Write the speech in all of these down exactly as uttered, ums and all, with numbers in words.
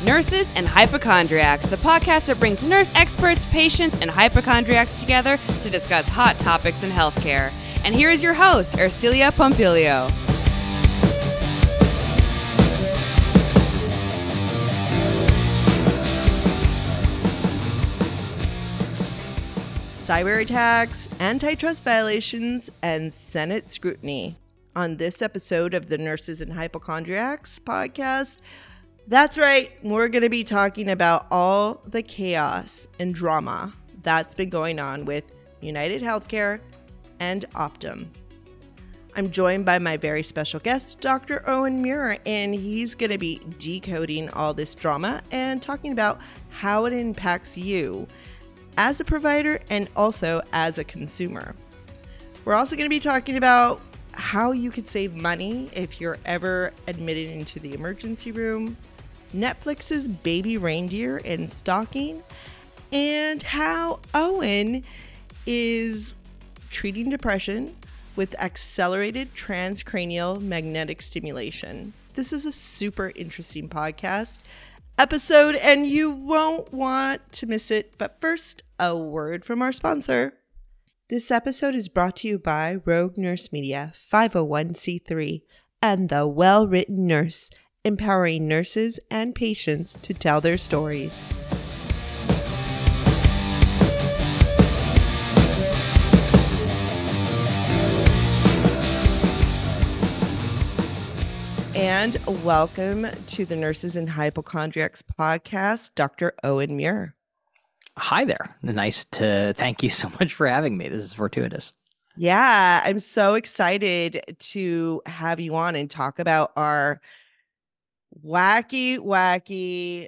Nurses and Hypochondriacs, the podcast that brings nurse experts, patients, and hypochondriacs together to discuss hot topics in healthcare. And here is your host, Ercilia Pompilio. Cyber attacks, antitrust violations, and Senate scrutiny. On this episode of the Nurses and Hypochondriacs podcast, that's right, we're going to be talking about all the chaos and drama that's been going on with United Healthcare and Optum. I'm joined by my very special guest, Doctor Owen Muir, and he's going to be decoding all this drama and talking about how it impacts you as a provider and also as a consumer. We're also going to be talking about how you could save money if you're ever admitted into the emergency room, Netflix's baby reindeer and stalking, and how Owen is treating depression with accelerated transcranial magnetic stimulation. This is a super interesting podcast episode, and you won't want to miss it. But first, a word from our sponsor. This episode is brought to you by Rogue Nurse Media, five oh one c three, and The Well-Written Nurse, empowering nurses and patients to tell their stories. And welcome to the Nurses and Hypochondriacs podcast, Doctor Owen Muir. Hi there. Nice to thank you so much for having me. This is fortuitous. Yeah, I'm so excited to have you on and talk about our wacky, wacky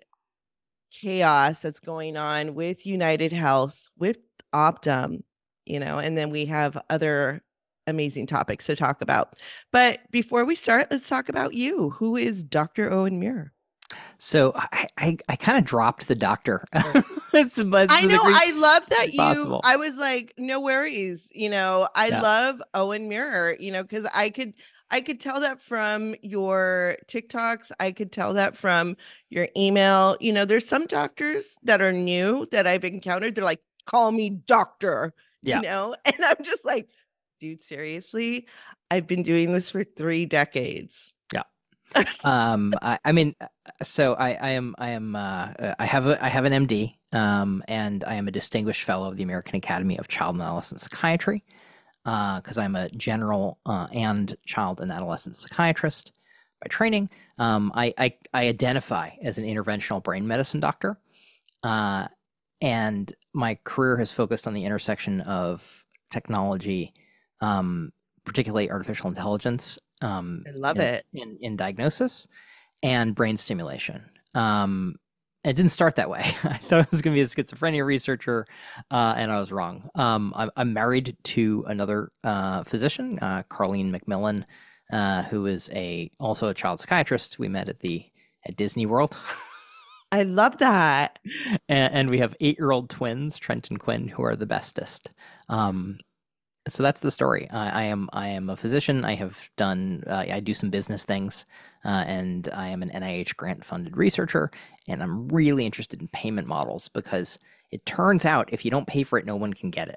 chaos that's going on with United Health, with Optum, you know, and then we have other amazing topics to talk about. But before we start, let's talk about you. Who is Doctor Owen Muir? So I, I, I kind of dropped the doctor. it's, it's I know. I love that you, possible. I was like, no worries. You know, I Yeah. love Owen Muir, you know, because I could, I could tell that from your TikToks. I could tell that from your email. You know, there's some doctors that are new that I've encountered. They're like, call me doctor, Yeah. you know, and I'm just like, dude, seriously, I've been doing this for three decades. Yeah. um, I, I mean, so I, I am, I am, uh, I have a, I have an M D, um, and I am a distinguished fellow of the American Academy of Child and Adolescent Psychiatry, uh, because I'm a general uh, and child and adolescent psychiatrist by training. Um, I, I, I identify as an interventional brain medicine doctor, uh, and my career has focused on the intersection of technology, um, particularly artificial intelligence. Um, I love in, it. in, in diagnosis and brain stimulation. Um, it didn't start that way. I thought I was going to be a schizophrenia researcher, uh, and I was wrong. Um, I'm, I'm married to another uh, physician, uh, Carlene McMillan, uh, who is a also a child psychiatrist. We met at the at Disney World. I love that. and, and we have eight-year-old twins, Trent and Quinn, who are the bestest. Um, So that's the story. I, I am I am a physician. I have done uh, I do some business things, uh, and I am an N I H grant funded researcher. And I'm really interested in payment models because it turns out if you don't pay for it, no one can get it.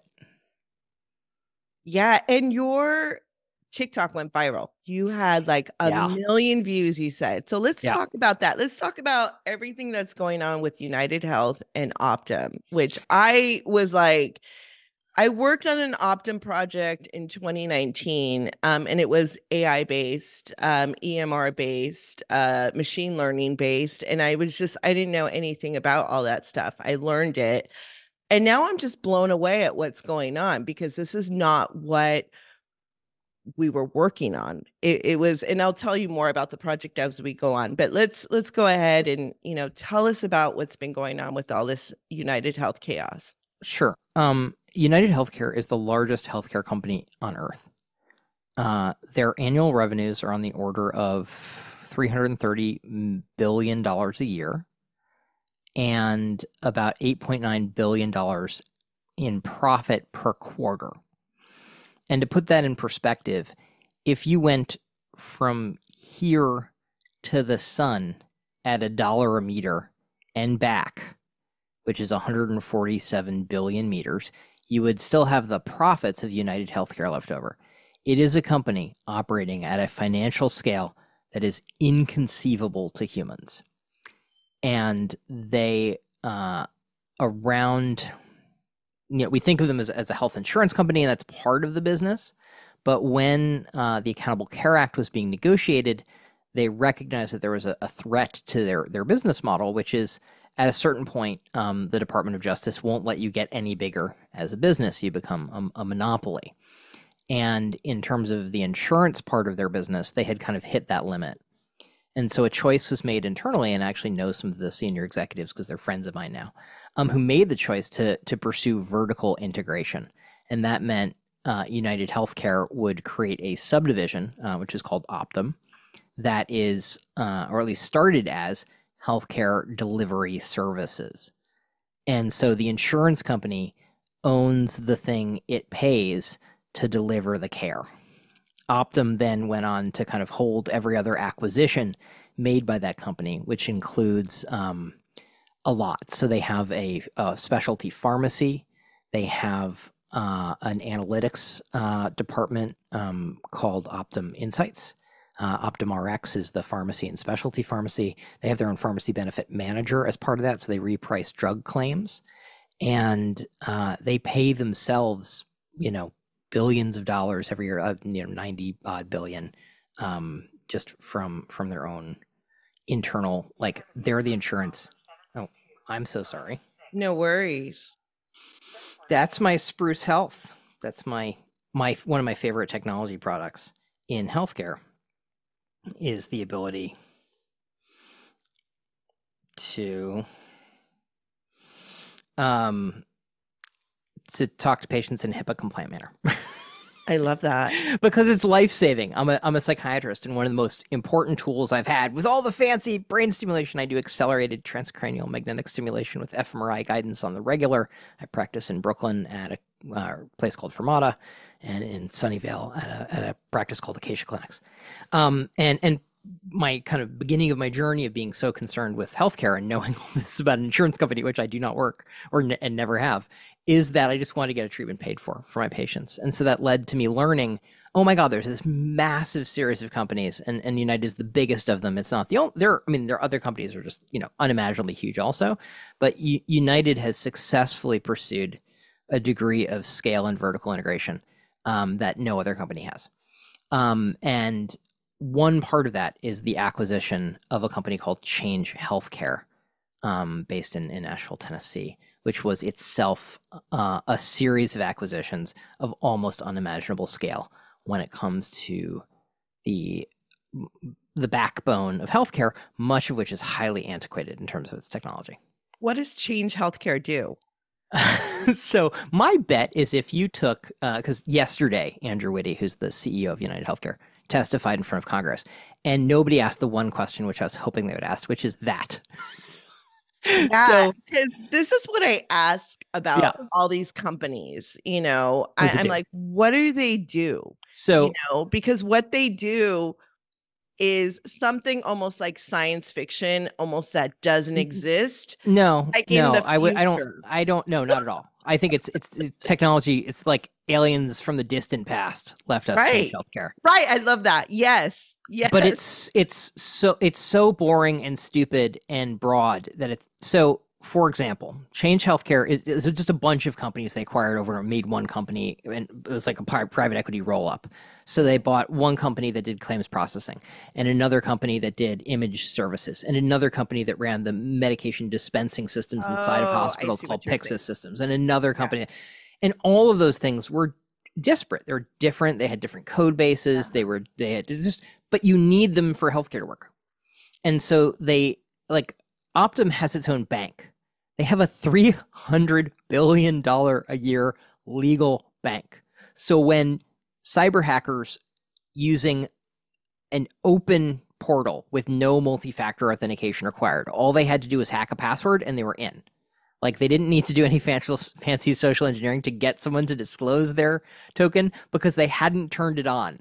Yeah, and your TikTok went viral. You had like a Yeah. million views, you said. So let's Yeah. talk about that. Let's talk about everything that's going on with United Health and Optum, which I was like, I worked on an Optum project in twenty nineteen, um, and it was A I-based, um, E M R-based, uh, machine learning-based, and I was just, I didn't know anything about all that stuff. I learned it, and now I'm just blown away at what's going on because this is not what we were working on. It, it was, and I'll tell you more about the project as we go on, but let's let's go ahead and, you know, tell us about what's been going on with all this United Health chaos. Sure. Um, United Healthcare is the largest healthcare company on earth. Uh, their annual revenues are on the order of three hundred thirty billion dollars a year and about eight point nine billion dollars in profit per quarter. And to put that in perspective, if you went from here to the sun at a dollar a meter and back, which is one hundred forty-seven billion meters, you would still have the profits of United Healthcare left over. It is a company operating at a financial scale that is inconceivable to humans. And they, uh, around, you know, we think of them as, as a health insurance company, and that's part of the business. But when uh, the Accountable Care Act was being negotiated, they recognized that there was a, a threat to their, their business model, which is at a certain point, um, the Department of Justice won't let you get any bigger as a business. You become a, a monopoly. And in terms of the insurance part of their business, they had kind of hit that limit. And so a choice was made internally, and I actually know some of the senior executives because they're friends of mine now, um, who made the choice to to pursue vertical integration. And that meant uh, United Healthcare would create a subdivision, uh, which is called Optum, that is, uh, or at least started as, healthcare delivery services. And so the insurance company owns the thing it pays to deliver the care. Optum then went on to kind of hold every other acquisition made by that company, which includes um, a lot. So they have a, a specialty pharmacy. They have uh, an analytics uh, department um, called Optum Insights. Uh, Optum Rx is the pharmacy and specialty pharmacy. They have their own pharmacy benefit manager as part of that, so they reprice drug claims. And uh, they pay themselves, you know, billions of dollars every year, uh, you know, ninety odd billion, um, just from from their own internal, like they're the insurance. Oh, I'm so sorry. No worries. That's my Spruce Health. That's my my one of my favorite technology products in healthcare, is the ability to um to talk to patients in a HIPAA compliant manner. I love that. Because it's life-saving. I'm a I'm a psychiatrist, and one of the most important tools I've had with all the fancy brain stimulation, I do accelerated transcranial magnetic stimulation with fMRI guidance on the regular. I practice in Brooklyn at a uh, place called Fermata, and in Sunnyvale at a, at a practice called Acacia Clinics. Um, and and my kind of beginning of my journey of being so concerned with healthcare and knowing all this about an insurance company, which I do not work or ne- and never have, is that I just wanted to get a treatment paid for for my patients. And so that led to me learning, oh my God, there's this massive series of companies, and, and United is the biggest of them. It's not the only, there, I mean, there are other companies that are just, you know, unimaginably huge also, but U- United has successfully pursued a degree of scale and vertical integration um, that no other company has. Um, and one part of that is the acquisition of a company called Change Healthcare, um, based in, in Nashville, Tennessee, which was itself uh, a series of acquisitions of almost unimaginable scale when it comes to the the backbone of healthcare, much of which is highly antiquated in terms of its technology. What does Change Healthcare do? So my bet is if you took, because uh, yesterday, Andrew Whitty, who's the C E O of United Healthcare, testified in front of Congress, and nobody asked the one question which I was hoping they would ask, which is that. Yeah, So because this is what I ask about Yeah. all these companies. You know, What I, does it I'm do? like, what do they do? So You know, because what they do is something almost like science fiction, almost that doesn't N- exist. no, Like in no, the I would, I don't, future. I don't know, not at all. I think it's, it's it's technology. It's like aliens from the distant past left us Change Right. Healthcare. Right. I love that. Yes. Yes. But it's it's so it's so boring and stupid and broad that it's so. For example, Change Healthcare is, is just a bunch of companies they acquired over and made one company, and it was like a pri- private equity roll up. So they bought one company that did claims processing, and another company that did image services, and another company that ran the medication dispensing systems inside of Oh, I hospitals see called what you're Pyxis saying. Systems, and another company, and all of those things were disparate. They were different. They had different code bases. They were they had it's just, but you need them for healthcare to work. And so they like Optum has its own bank. They have a three hundred billion dollars a year legal bank. So when cyber hackers using an open portal with no multi-factor authentication required, all they had to do was hack a password and they were in. Like they didn't need to do any fancy, fancy social engineering to get someone to disclose their token because they hadn't turned it on.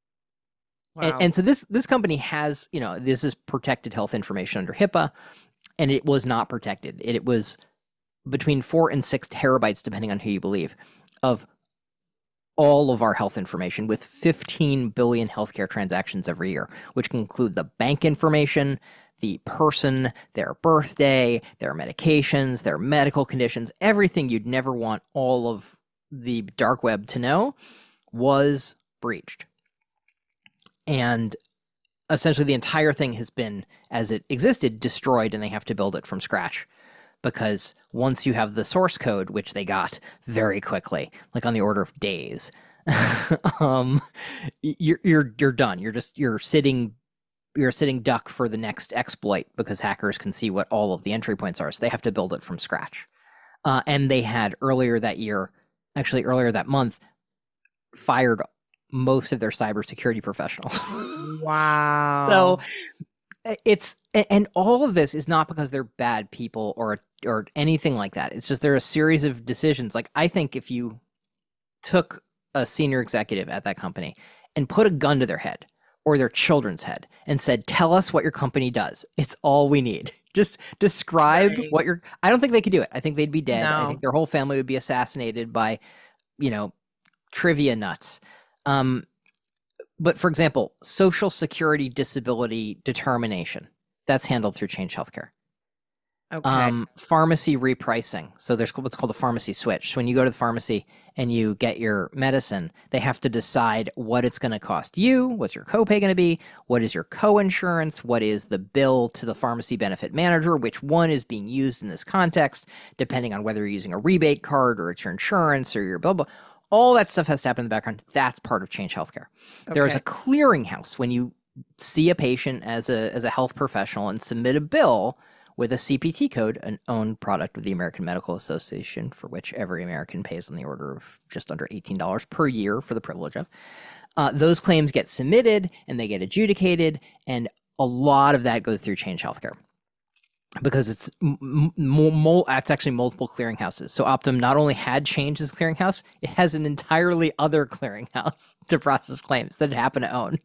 Wow. And, and so this this company has, you know, this is protected health information under HIPAA. and it was not protected. It, it was between four and six terabytes, depending on who you believe, of all of our health information, with fifteen billion healthcare transactions every year, which can include the bank information, the person, their birthday, their medications, their medical conditions, everything you'd never want all of the dark web to know was breached. And essentially the entire thing has been, as it existed, destroyed, and they have to build it from scratch. Because once you have the source code, which they got very quickly, like on the order of days, um, you're you're you're done. You're just you're sitting you're a sitting duck for the next exploit, because hackers can see what all of the entry points are. So they have to build it from scratch. Uh, and they had earlier that year, actually earlier that month, fired most of their cybersecurity professionals. Wow. So it's, and all of this is not because they're bad people or or anything like that. It's just there are a series of decisions. Like, I think if you took a senior executive at that company and put a gun to their head or their children's head and said, tell us what your company does, it's all we need. Just describe Right. what your, I don't think they could do it. I think they'd be dead. I No. think their whole family would be assassinated by, you know, trivia nuts. Um, but for example, Social Security disability determination, that's handled through Change Healthcare. Okay. Um, pharmacy repricing. So there's what's called a pharmacy switch. So when you go to the pharmacy and you get your medicine, they have to decide what it's going to cost you, what's your copay going to be, what is your co-insurance, what is the bill to the pharmacy benefit manager, which one is being used in this context, depending on whether you're using a rebate card or it's your insurance or your blah, blah. All that stuff has to happen in the background. That's part of Change Healthcare. There is Okay. a clearinghouse when you see a patient as a as a health professional and submit a bill with a C P T code, an own product of the American Medical Association, for which every American pays on the order of just under eighteen dollars per year for the privilege of. Uh, those claims get submitted and they get adjudicated, and a lot of that goes through Change Healthcare because it's m- m- m- it's actually multiple clearinghouses. So Optum not only had Change as a clearinghouse, it has an entirely other clearinghouse to process claims that it happened to own.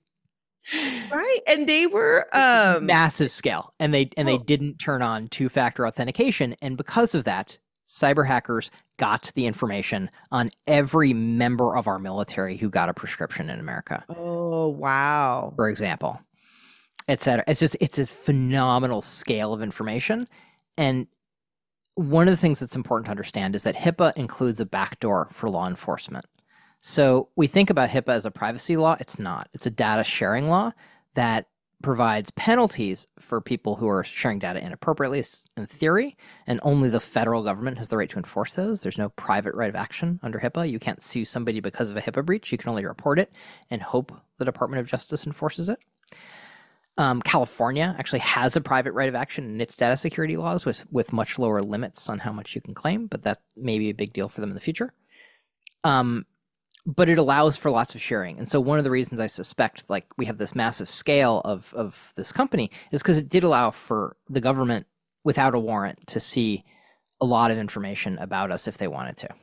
Right. And they were um Massive scale, and they and Well- they didn't turn on two-factor authentication, and because of that, cyber hackers got the information on every member of our military who got a prescription in America, oh wow. for example, et cetera. It's just it's a phenomenal scale of information, and one of the things that's important to understand is that HIPAA includes a backdoor for law enforcement. So we think about HIPAA as a privacy law. It's not. It's a data sharing law that provides penalties for people who are sharing data inappropriately in theory, and only the federal government has the right to enforce those. There's no private right of action under HIPAA. You can't sue somebody because of a HIPAA breach. You can only report it and hope the Department of Justice enforces it. Um, California actually has a private right of action in its data security laws with, with much lower limits on how much you can claim, but that may be a big deal for them in the future. Um, but it allows for lots of sharing. And so one of the reasons I suspect like we have this massive scale of, of this company is because it did allow for the government without a warrant to see a lot of information about us if they wanted to.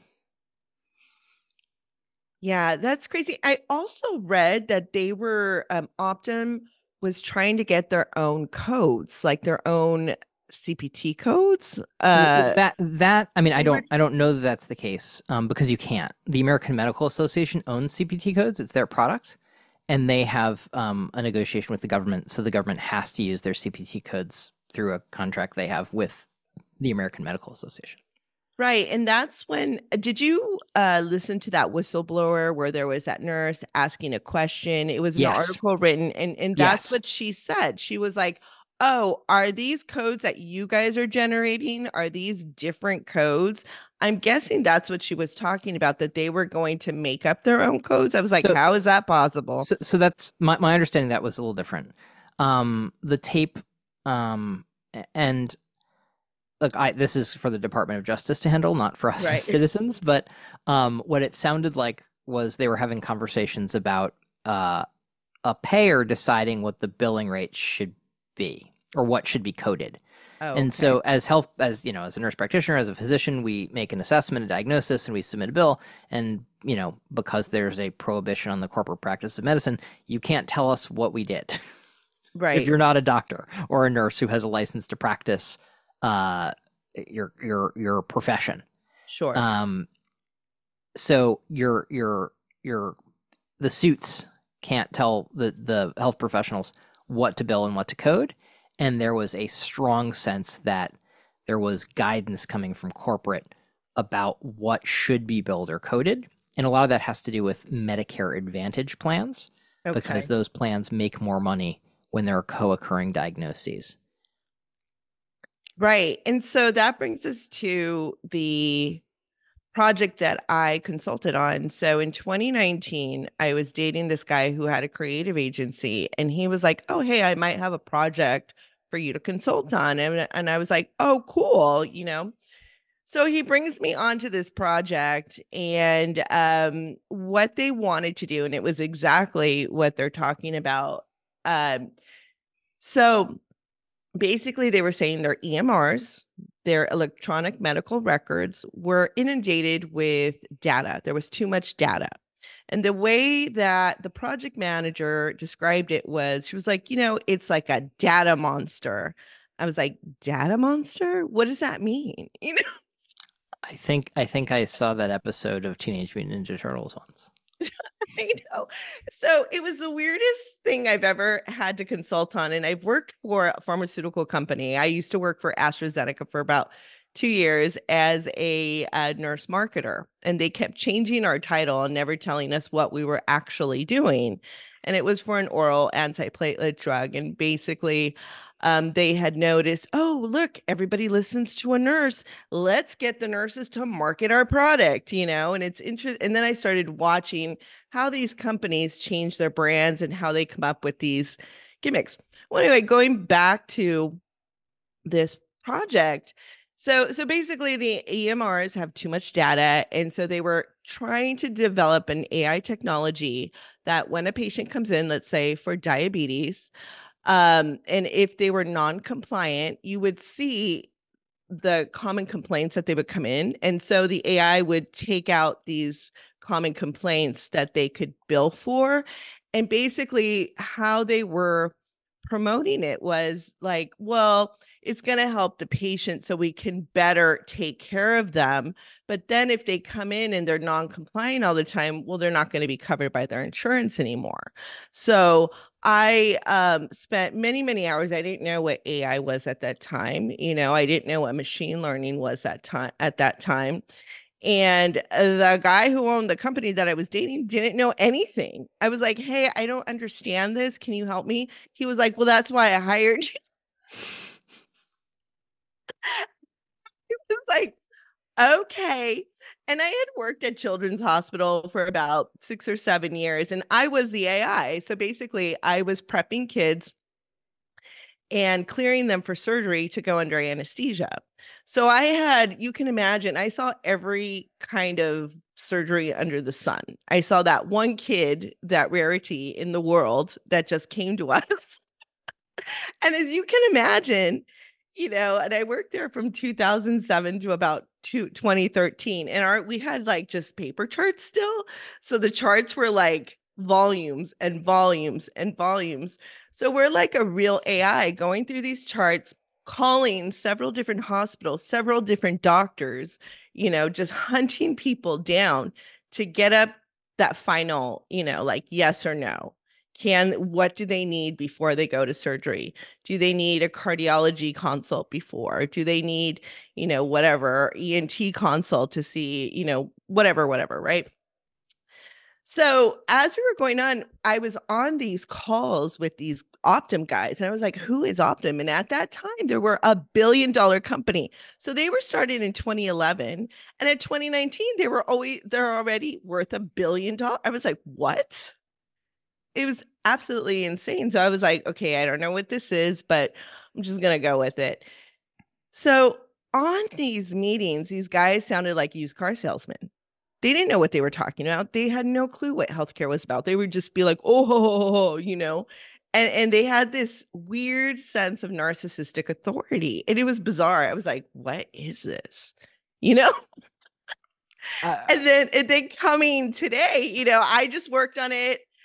Yeah, that's crazy. I also read that they were um Optum was trying to get their own codes, like their own C P T codes. Uh that that I mean I they don't were- I don't know that that's the case um, because you can't. The American Medical Association owns C P T codes; it's their product, and they have um, a negotiation with the government, so the government has to use their C P T codes through a contract they have with the American Medical Association. Right. And that's when, did you uh, listen to that whistleblower where there was that nurse asking a question? It was an Yes. article written, and, and that's Yes. what she said. She was like, oh, are these codes that you guys are generating? Are these different codes? I'm guessing that's what she was talking about, that they were going to make up their own codes. I was like, So- how is that possible? So, so that's my, my understanding. That was a little different. Um, the tape, um, a- and look, I this is for the Department of Justice to handle, not for us Right. as citizens. But um, what it sounded like was they were having conversations about uh, a payer deciding what the billing rate should be or what should be coded. Oh, And okay. so as health, as you know, as a nurse practitioner, as a physician, we make an assessment, a diagnosis, and we submit a bill. And, you know, because there's a prohibition on the corporate practice of medicine, you can't tell us what we did right. if you're not a doctor or a nurse who has a license to practice uh, your your your profession. Sure. Um, so your your your the suits can't tell the the health professionals what to bill and what to code, and there was a strong sense that there was guidance coming from corporate about what should be billed or coded, and a lot of that has to do with Medicare Advantage plans, Okay. because those plans make more money when there are co-occurring diagnoses. Right. And so that brings us to the project that I consulted on. So in twenty nineteen, I was dating this guy who had a creative agency, and he was like, "Oh, hey, I might have a project for you to consult on." And, and I was like, "Oh, cool," you know. So he brings me onto this project, and um, what they wanted to do, and it was exactly what they're talking about. Um, so basically, they were saying their E M Rs, their electronic medical records, were inundated with data. There was too much data. And the way that the project manager described it was, she was like, you know, it's like a data monster. I was like, data monster? What does that mean? You know? I think I think I saw that episode of Teenage Mutant Ninja Turtles once. I know. So it was the weirdest thing I've ever had to consult on. And I've worked for a pharmaceutical company. I used to work for AstraZeneca for about two years as a, uh nurse marketer. And they kept changing our title and never telling us what we were actually doing. And it was for an oral antiplatelet drug. And basically, um, they had noticed, oh, look, everybody listens to a nurse. Let's get the nurses to market our product, you know, and it's interesting. And then I started watching how these companies change their brands and how they come up with these gimmicks. Well, anyway, going back to this project. So, so basically the E M Rs have too much data. And so they were trying to develop an A I technology that when a patient comes in, let's say for diabetes, um, and if they were non-compliant, you would see the common complaints that they would come in. And so the A I would take out these common complaints that they could bill for. And basically, how they were promoting it was like, well, it's going to help the patient so we can better take care of them. But then if they come in and they're non-compliant all the time, well, they're not going to be covered by their insurance anymore. So I um, spent many, many hours. I didn't know what A I was at that time. You know, I didn't know what machine learning was that time at that time. And the guy who owned the company that I was dating didn't know anything. I was like, hey, I don't understand this. Can you help me? He was like, well, that's why I hired you. It was like, okay. And I had worked at Children's Hospital for about six or seven years, and I was the A I. So basically, I was prepping kids and clearing them for surgery to go under anesthesia. So I had, you can imagine, I saw every kind of surgery under the sun. I saw that one kid, that rarity in the world that just came to us. And as you can imagine, you know, and I worked there from two thousand seven to about two, twenty thirteen. And our we had like just paper charts still. So the charts were like volumes and volumes and volumes. So we're like a real A I going through these charts, calling several different hospitals, several different doctors, you know, just hunting people down to get up that final, you know, like yes or no. Can, what do they need before they go to surgery? Do they need a cardiology consult before? Do they need, you know, whatever, E N T consult to see, you know, whatever, whatever, right? So as we were going on, I was on these calls with these Optum guys, and I was like, who is Optum? And at that time, there were a billion dollar company. So they were started in twenty eleven. And at twenty nineteen, they were always, they're already worth a billion dollars. I was like, what? It was absolutely insane. So I was like, okay, I don't know what this is, but I'm just going to go with it. So on these meetings, these guys sounded like used car salesmen. They didn't know what they were talking about. They had no clue what healthcare was about. They would just be like, oh, you know, and, and they had this weird sense of narcissistic authority. And it was bizarre. I was like, what is this? You know? Uh, and then and then coming today, you know, I just worked on it.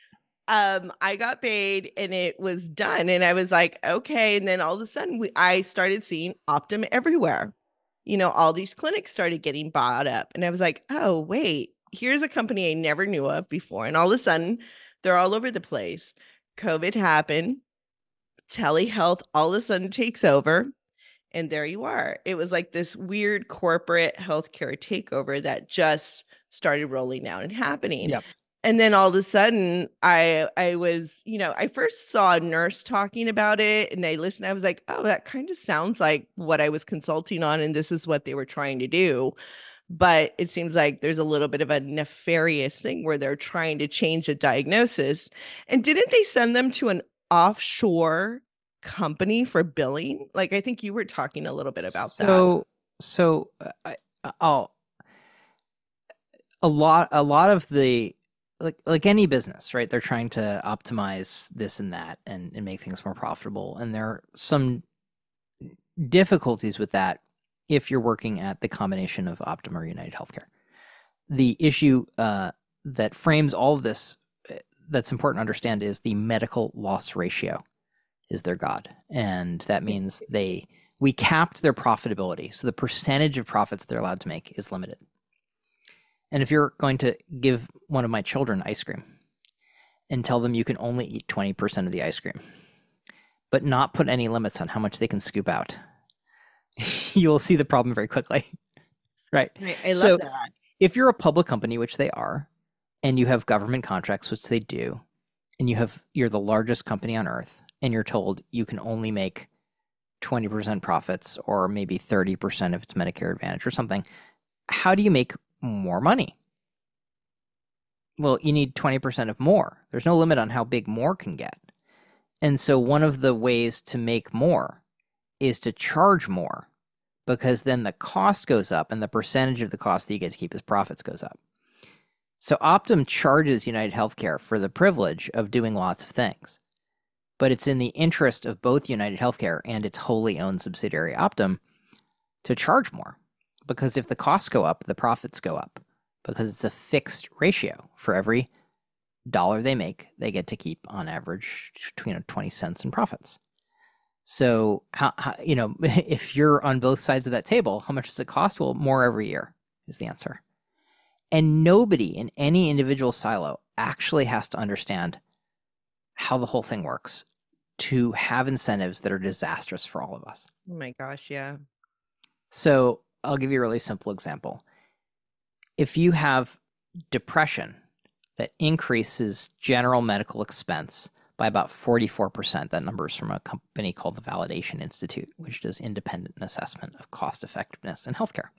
um, I got paid and it was done. And I was like, okay. And then all of a sudden we I started seeing Optum everywhere. You know, all these clinics started getting bought up. And I was like, oh, wait, here's a company I never knew of before. And all of a sudden, they're all over the place. COVID happened. Telehealth all of a sudden takes over. And there you are. It was like this weird corporate healthcare takeover that just started rolling out and happening. Yep. And then all of a sudden, I I was, you know, I first saw a nurse talking about it and I listened. I was like, oh, that kind of sounds like what I was consulting on. And this is what they were trying to do. But it seems like there's a little bit of a nefarious thing where they're trying to change the diagnosis. And didn't they send them to an offshore company for billing? Like, I think you were talking a little bit about that. So, so uh, I, I'll a lot, a lot of the like like any business, right? They're trying to optimize this and that and, and make things more profitable. And there are some difficulties with that if you're working at the combination of Optum or United Healthcare. The issue uh, that frames all of this uh, that's important to understand is the medical loss ratio is their god. And that means they we capped their profitability. So the percentage of profits they're allowed to make is limited. And if you're going to give one of my children ice cream and tell them you can only eat twenty percent of the ice cream, but not put any limits on how much they can scoop out, you'll see the problem very quickly, right? I, I love so that. If you're a public company, which they are, and you have government contracts, which they do, and you have you're the largest company on earth, and you're told you can only make twenty percent profits or maybe thirty percent if it's Medicare Advantage or something, how do you make more money? Well, you need twenty percent of more. There's no limit on how big more can get. And so one of the ways to make more is to charge more, because then the cost goes up and the percentage of the cost that you get to keep as profits goes up. So Optum charges United Healthcare for the privilege of doing lots of things. But it's in the interest of both United Healthcare and its wholly owned subsidiary Optum to charge more. Because if the costs go up, the profits go up. Because it's a fixed ratio. For every dollar they make, they get to keep on average between twenty cents in profits. So, how, how, you know, if you're on both sides of that table, how much does it cost? Well, more every year is the answer. And nobody in any individual silo actually has to understand how the whole thing works to have incentives that are disastrous for all of us. Oh my gosh, yeah. So I'll give you a really simple example. If you have depression that increases general medical expense by about forty-four percent, that number is from a company called the Validation Institute, which does independent assessment of cost effectiveness in healthcare.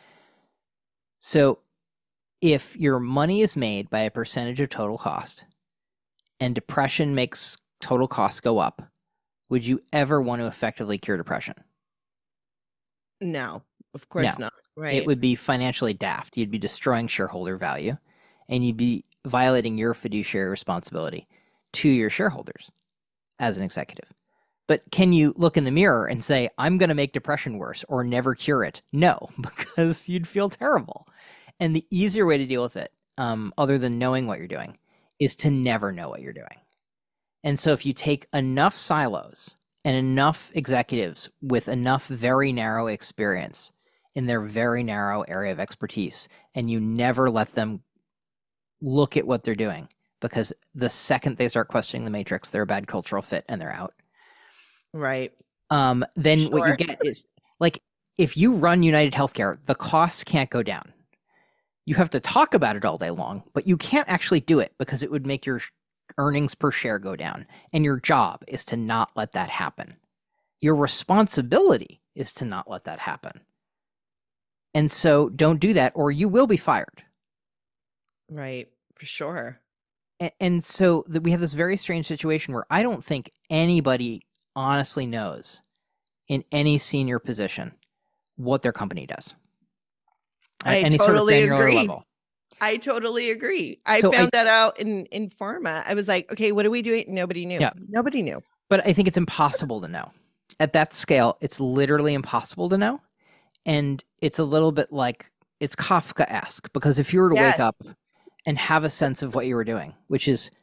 So if your money is made by a percentage of total cost and depression makes total costs go up, would you ever want to effectively cure depression? No, of course No. not. Right. It would be financially daft. You'd be destroying shareholder value, and you'd be violating your fiduciary responsibility to your shareholders as an executive. But can you look in the mirror and say, I'm going to make depression worse or never cure it? No, because you'd feel terrible. And the easier way to deal with it, um, other than knowing what you're doing, is to never know what you're doing. And so if you take enough silos and enough executives with enough very narrow experience in their very narrow area of expertise, and you never let them look at what they're doing, because the second they start questioning the matrix, they're a bad cultural fit and they're out. Right. Um, then Sure. what you get is, like, if you run United Healthcare, the costs can't go down. You have to talk about it all day long, but you can't actually do it because it would make your earnings per share go down. And your job is to not let that happen. Your responsibility is to not let that happen. And so don't do that, or you will be fired. Right. For sure. And, and so the, we have this very strange situation where I don't think anybody honestly knows in any senior position what their company does. I At any totally sort of granular agree. level. I totally agree. I So I- found that out in in pharma. I was like, okay, what are we doing? Nobody knew. Yeah. Nobody knew. But I think it's impossible to know. At that scale, it's literally impossible to know. And it's a little bit like, it's Kafka-esque, because if you were to Yes. wake up and have a sense of what you were doing, which is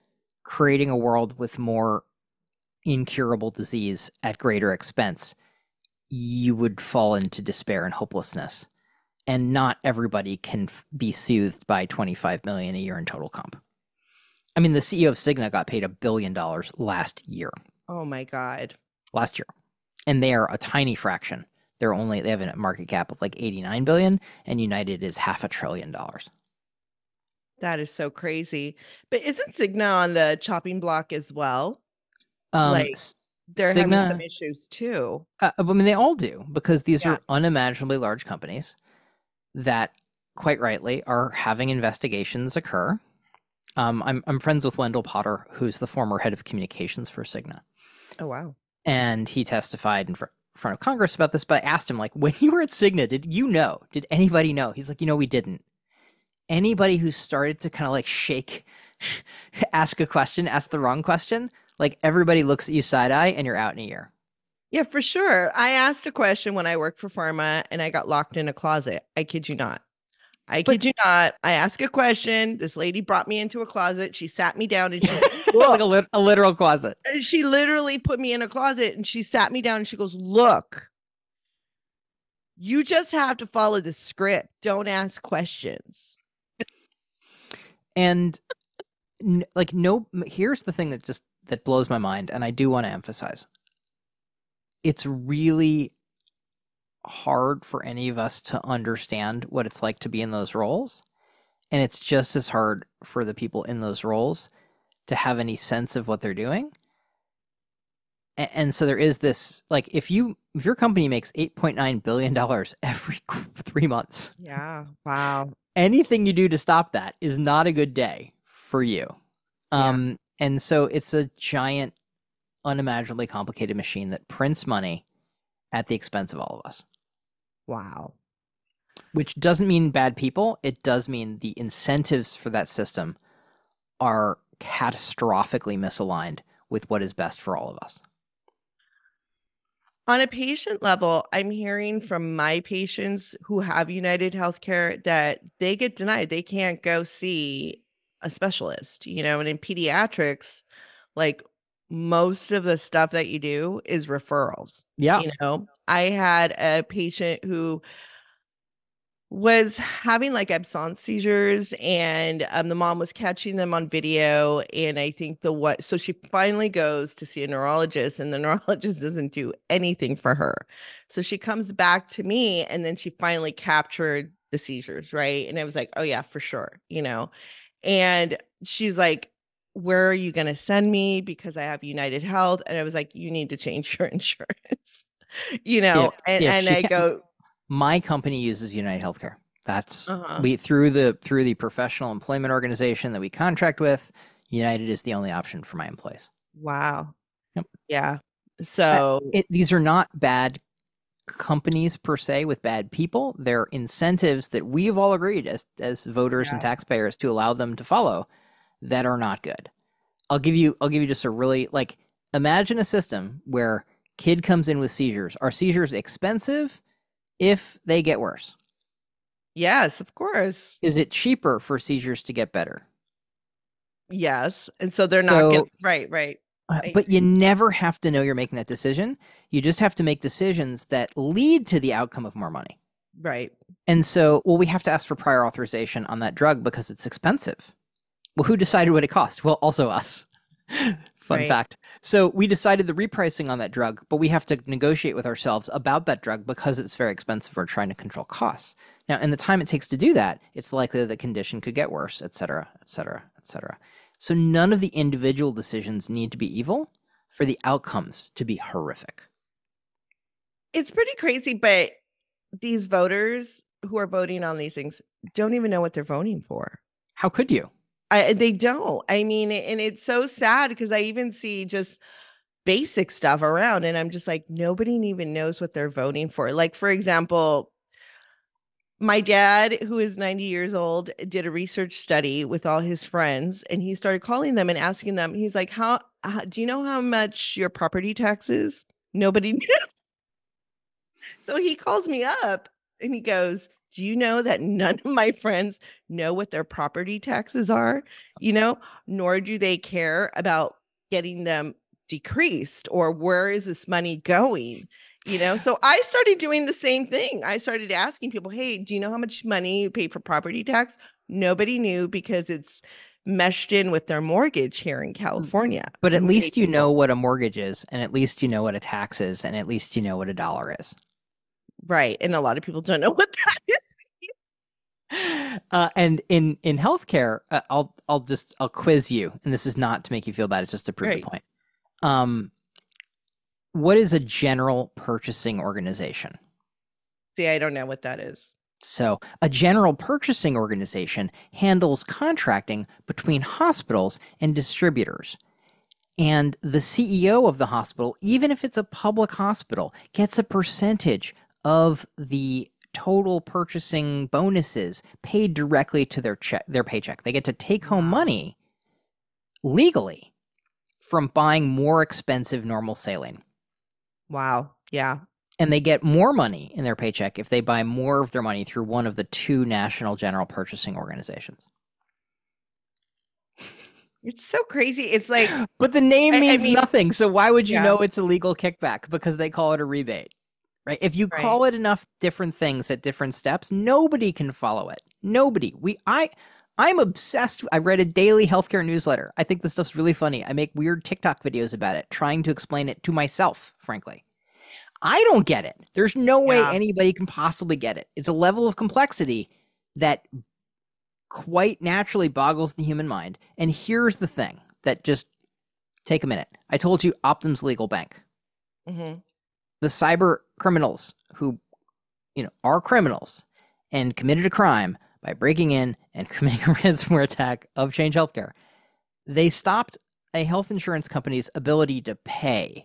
creating a world with more incurable disease at greater expense, you would fall into despair and hopelessness. And not everybody can f- be soothed by twenty-five million dollars a year in total comp. I mean, the C E O of Cigna got paid a billion dollars last year. Oh my God. Last year. And they are a tiny fraction. They're only, they have a market cap of like eighty-nine billion dollars, and United is half a trillion dollars. That is so crazy. But isn't Cigna on the chopping block as well? Um, Like, S- they're having Cigna, some issues too. uh, I mean, they all do, because these Yeah. are unimaginably large companies that, quite rightly, are having investigations occur. Um, I'm I'm friends with Wendell Potter, who's the former head of communications for Cigna, Oh, wow. and he testified in fr- front of Congress about this. But I asked him, like, when you were at Cigna, did you know? Did anybody know? He's like, you know, we didn't. Anybody who started to kind of like shake, ask a question, ask the wrong question, like everybody looks at you side eye, and you're out in a year. Yeah, for sure. I asked a question when I worked for pharma and I got locked in a closet. I kid you not. I But- kid you not. I asked a question. This lady brought me into a closet. She sat me down and she like a, lit- a literal closet. she literally put me in a closet and she sat me down and she goes, look, you just have to follow the script. Don't ask questions. And n- like, no, here's the thing that just, that blows my mind. And I do want to emphasize, it's really hard for any of us to understand what it's like to be in those roles. And it's just as hard for the people in those roles to have any sense of what they're doing. And, and so there is this, like, if you, if your company makes eight point nine billion dollars every three months, Yeah. Wow. anything you do to stop that is not a good day for you. Yeah. Um, and so it's a giant, unimaginably complicated machine that prints money at the expense of all of us. Wow. Which doesn't mean bad people. It does mean the incentives for that system are catastrophically misaligned with what is best for all of us. On a patient level, I'm hearing from my patients who have United Healthcare that they get denied. They can't go see a specialist, you know, and in pediatrics, like most of the stuff that you do is referrals. Yeah. You know, I had a patient who was having like absence seizures and um, the mom was catching them on video. And I think the what, so she finally goes to see a neurologist and the neurologist doesn't do anything for her. So she comes back to me and then she finally captured the seizures, right? And I was like, oh yeah, for sure, you know. And she's like, where are you going to send me? Because I have United Health. And I was like, you need to change your insurance, you know. If- and if and she I can- go, My company uses United Healthcare. That's Uh-huh. we through the through the professional employment organization that we contract with. United is the only option for my employees. wow. Yep. Yeah. So It, these are not bad companies per se with bad people. They're incentives that we've all agreed as as voters and Yeah. taxpayers to allow them to follow that are not good. I'll give you I'll give you just a really, like, imagine a system where kid comes in with seizures. Are seizures expensive if they get worse? yes, of course. Is it cheaper for seizures to get better? Yes. And so they're not So- getting right, right. Uh, I but you never have to know you're making that decision. You just have to make decisions that lead to the outcome of more money. Right. And so, well, we have to ask for prior authorization on that drug because it's expensive. Well, who decided what it cost? Well, also us. Fun Right. fact. So we decided the repricing on that drug, but we have to negotiate with ourselves about that drug because it's very expensive. We're trying to control costs. Now, in the time it takes to do that, it's likely that the condition could get worse, et cetera, et cetera, et cetera. So none of the individual decisions need to be evil for the outcomes to be horrific. It's pretty crazy, but these voters who are voting on these things don't even know what they're voting for. How could you? I, they don't. I mean, and it's so sad because I even see just basic stuff around and I'm just like, nobody even knows what they're voting for. Like, for example, my dad, who is ninety years old, did a research study with all his friends and he started calling them and asking them, he's like, how, how do you know how much your property tax is? Nobody knew. So he calls me up and he goes, do you know that none of my friends know what their property taxes are? You know, nor do they care about getting them decreased or where is this money going? You know, so I started doing the same thing. I started asking people, hey, do you know how much money you pay for property tax? Nobody knew because it's meshed in with their mortgage here in California. But at Many least you people- know what a mortgage is, and at least you know what a tax is, and at least you know what a dollar is. Right. And a lot of people don't know what that is. Uh, and in in healthcare, uh, I'll I'll just I'll quiz you, and this is not to make you feel bad; it's just to prove Right. the point. Um, what is a general purchasing organization? See, I don't know what that is. So, a general purchasing organization handles contracting between hospitals and distributors. And the C E O of the hospital, even if it's a public hospital, gets a percentage of the total purchasing bonuses paid directly to their check, their paycheck. They get to take home money legally from buying more expensive normal saline. Wow. Yeah. And they get more money in their paycheck if they buy more of their money through one of the two national general purchasing organizations. It's so crazy. It's like, But the name I- I means mean- nothing. So why would you Yeah. know it's a legal kickback? Because they call it a rebate. Right? If you call it enough different things at different steps, nobody can follow it. Nobody. We I I'm obsessed. I read a daily healthcare newsletter. I think this stuff's really funny. I make weird TikTok videos about it, trying to explain it to myself, frankly. I don't get it. There's no way Yeah. anybody can possibly get it. It's a level of complexity that quite naturally boggles the human mind. And here's the thing that just take a minute. I told you Optum's legal bank. mhm. The cyber criminals who, you know, are criminals and committed a crime by breaking in and committing a ransomware attack of Change Healthcare, they stopped a health insurance company's ability to pay.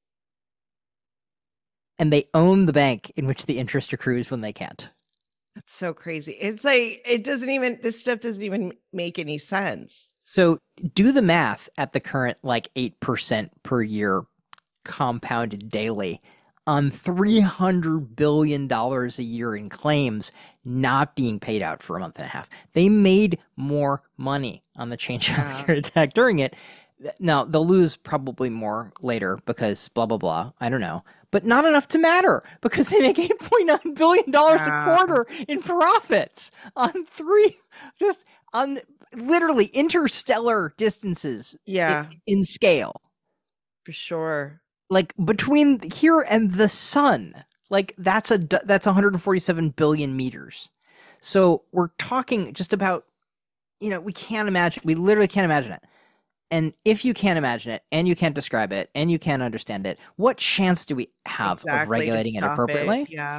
And they own the bank in which the interest accrues when they can't. That's so crazy. It's like, it doesn't even, this stuff doesn't even make any sense. So do the math at the current like eight percent per year compounded daily on three hundred billion dollars a year in claims not being paid out for a month and a half. They made more money on the Change Yeah. Healthcare attack during it. Now, they'll lose probably more later because blah, blah, blah. I don't know. But not enough to matter because they make eight point nine billion dollars Yeah. a quarter in profits on three, just on literally interstellar distances Yeah, in, in scale. for sure. Like between here and the sun, like that's a d- that's one hundred forty-seven billion meters. So we're talking just about, you know, we can't imagine, we literally can't imagine it. And if you can't imagine it and you can't describe it and you can't understand it, what chance do we have Exactly, of to regulating it stop appropriately? Yeah.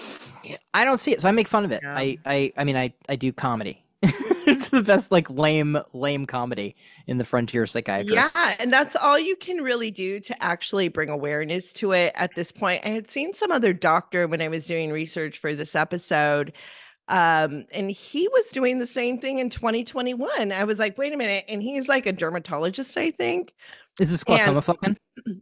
I don't see it, so I make fun of it. Yeah. I, I I mean I I do comedy. It's the best like lame lame comedy in the frontier psychiatrist. Yeah, and that's all you can really do to actually bring awareness to it at this point. I had seen some other doctor when I was doing research for this episode, um, and he was doing the same thing in twenty twenty-one. I was like, wait a minute, and he's like a dermatologist, I think. Is this glaucoma fucking?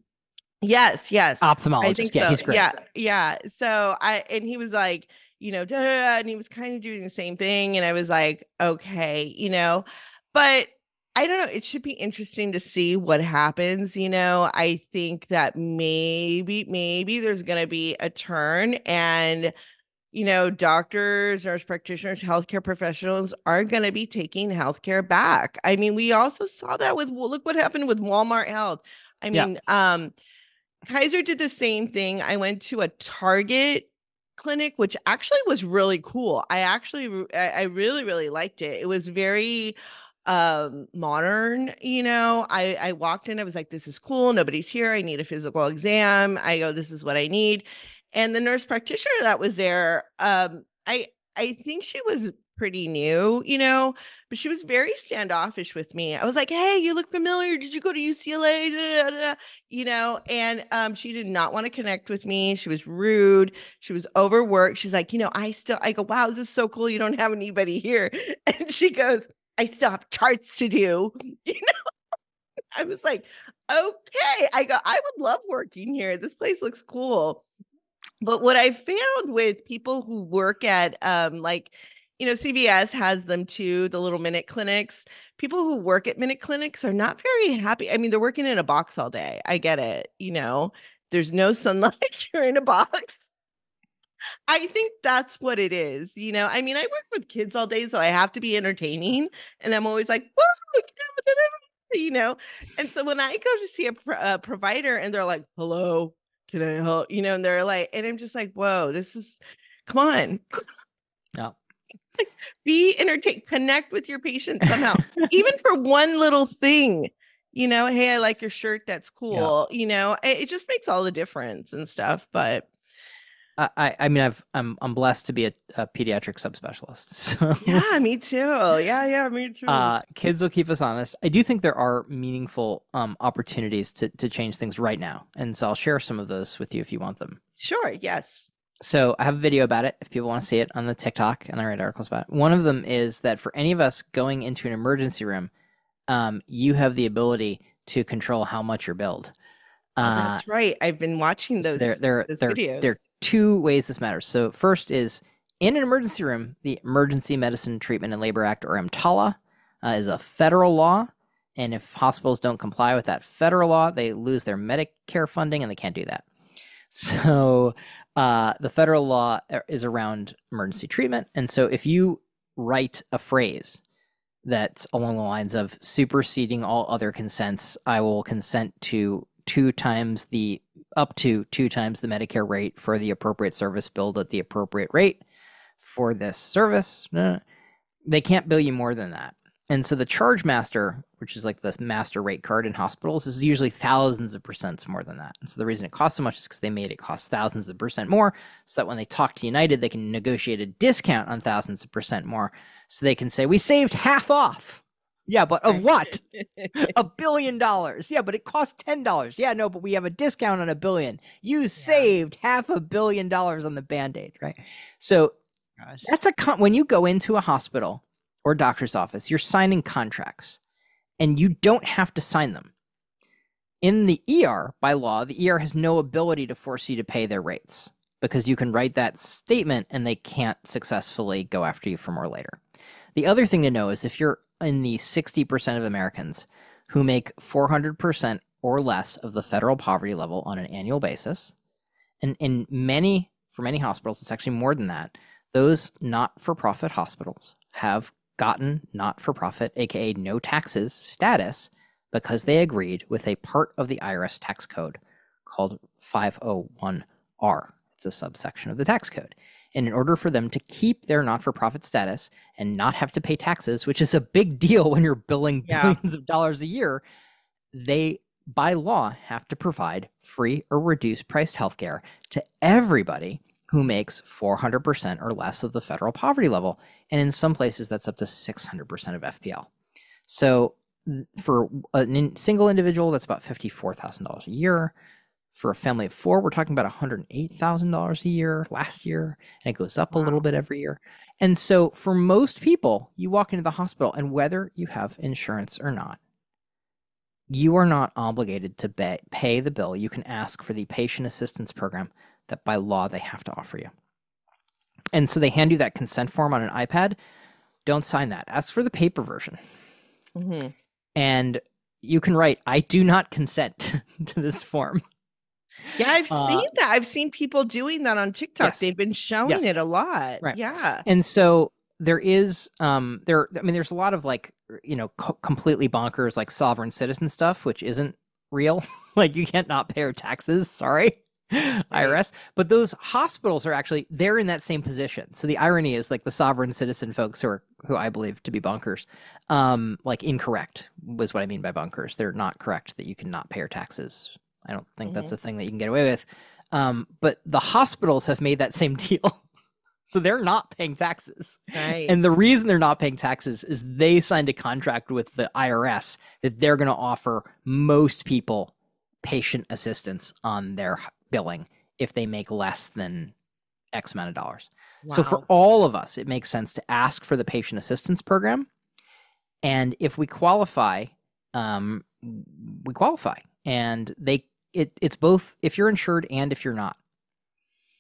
Yes, yes. Ophthalmologist. I think Yeah, so. he's great. Yeah, yeah. So I and he was like, you know, da, da, da, and he was kind of doing the same thing, and I was like, okay, you know, but I don't know. It should be interesting to see what happens. You know, I think that maybe, maybe there's going to be a turn, and you know, doctors, nurse practitioners, healthcare professionals are going to be taking healthcare back. I mean, we also saw that with well, look what happened with Walmart Health. I Yeah. mean, um, Kaiser did the same thing. I went to a Target clinic, which actually was really cool. I actually, re- I I really, really liked it. It was very um modern, you know. I I walked in, I was like, this is cool. Nobody's here. I need a physical exam. I go, this is what I need. And the nurse practitioner that was there, um, I I think she was pretty new, you know, but she was very standoffish with me. I was like, hey, you look familiar. Did you go to U C L A? Da, da, da, da. You know, and um, she did not want to connect with me. She was rude. She was overworked. She's like, you know, I still, I go, wow, this is so cool. You don't have anybody here. And she goes, I still have charts to do. You know, I was like, okay. I go, I would love working here. This place looks cool. But what I found with people who work at, um, like, you know, C V S has them too, the little minute clinics. People who work at minute clinics are not very happy. I mean, they're working in a box all day. I get it. You know, there's no sunlight. You're in a box. I think that's what it is. You know, I mean, I work with kids all day, so I have to be entertaining. And I'm always like, whoa, you know. And so when I go to see a, pro- a provider and they're like, hello, can I help? You know, and they're like, and I'm just like, whoa, this is, come on. No. Be entertained, connect with your patient somehow, even for one little thing. You know, hey, I like your shirt. That's cool. You know, it, it just makes all the difference and stuff. But I, I mean, I've, I'm, I'm blessed to be a, a pediatric subspecialist. So yeah, me too. Yeah, yeah, me too. uh, kids will keep us honest. I do think there are meaningful um, opportunities to, to change things right now. And so I'll share some of those with you if you want them. Sure. Yes. So I have a video about it if people want to see it on the TikTok, and I write articles about it. One of them is that for any of us going into an emergency room, um, you have the ability to control how much you're billed. Oh, that's uh, right. I've been watching those, there, there, those there, videos. There are two ways this matters. So first is in an emergency room, the Emergency Medicine Treatment and Labor Act, or EMTALA, uh, is a federal law. And if hospitals don't comply with that federal law, they lose their Medicare funding and they can't do that. So uh, the federal law is around emergency treatment. And so if you write a phrase that's along the lines of superseding all other consents, I will consent to two times the up to two times the Medicare rate for the appropriate service billed at the appropriate rate for this service. They can't bill you more than that. And so the charge master, which is like the master rate card in hospitals, is usually thousands of percents more than that. And so the reason it costs so much is because they made it cost thousands of percent more, so that when they talk to United, they can negotiate a discount on thousands of percent more. So they can say, we saved half off. Yeah, but of what? A billion dollars. Yeah, but it costs ten dollars. Yeah, no, but we have a discount on a billion. You yeah. saved half a billion dollars on the Band-Aid, right? So Gosh. that's a con- when you go into a hospital or doctor's office, you're signing contracts, and you don't have to sign them. In the E R, by law, the E R has no ability to force you to pay their rates because you can write that statement and they can't successfully go after you for more later. The other thing to know is if you're in the sixty percent of Americans who make four hundred percent or less of the federal poverty level on an annual basis, and in many, for many hospitals, it's actually more than that, those not-for-profit hospitals have gotten not-for-profit, aka no taxes status, because they agreed with a part of the I R S tax code called five oh one R. It's a subsection of the tax code. And in order for them to keep their not-for-profit status and not have to pay taxes, which is a big deal when you're billing yeah. billions of dollars a year, they, by law, have to provide free or reduced priced healthcare to everybody who makes four hundred percent or less of the federal poverty level. And in some places, that's up to six hundred percent of F P L. So for a single individual, that's about fifty-four thousand dollars a year. For a family of four, we're talking about one hundred eight thousand dollars a year last year, and it goes up wow. a little bit every year. And so for most people, you walk into the hospital, and whether you have insurance or not, you are not obligated to pay, pay the bill. You can ask for the patient assistance program that by law they have to offer you. And so they hand you that consent form on an iPad. Don't sign that. Ask for the paper version. Mm-hmm. And you can write, I do not consent to this form. Yeah, I've uh, seen that. I've seen people doing that on TikTok. Yes. They've been showing yes. it a lot. Right. Yeah. And so there is, um, there, I mean, there's a lot of like, you know, co- completely bonkers, like sovereign citizen stuff, which isn't real. Like you can't not pay your taxes. Sorry. Right. I R S, but those hospitals are actually, they're in that same position. So the irony is like the sovereign citizen folks who are, who I believe to be bonkers, um, like incorrect was what I mean by bonkers. They're not correct that you can not pay your taxes. I don't think mm-hmm. that's a thing that you can get away with. Um, but the hospitals have made that same deal. So they're not paying taxes. Right. And the reason they're not paying taxes is they signed a contract with the I R S that they're going to offer most people patient assistance on their billing if they make less than X amount of dollars. Wow. So for all of us, it makes sense to ask for the patient assistance program. And if we qualify, um, we qualify. And they it it's both if you're insured and if you're not.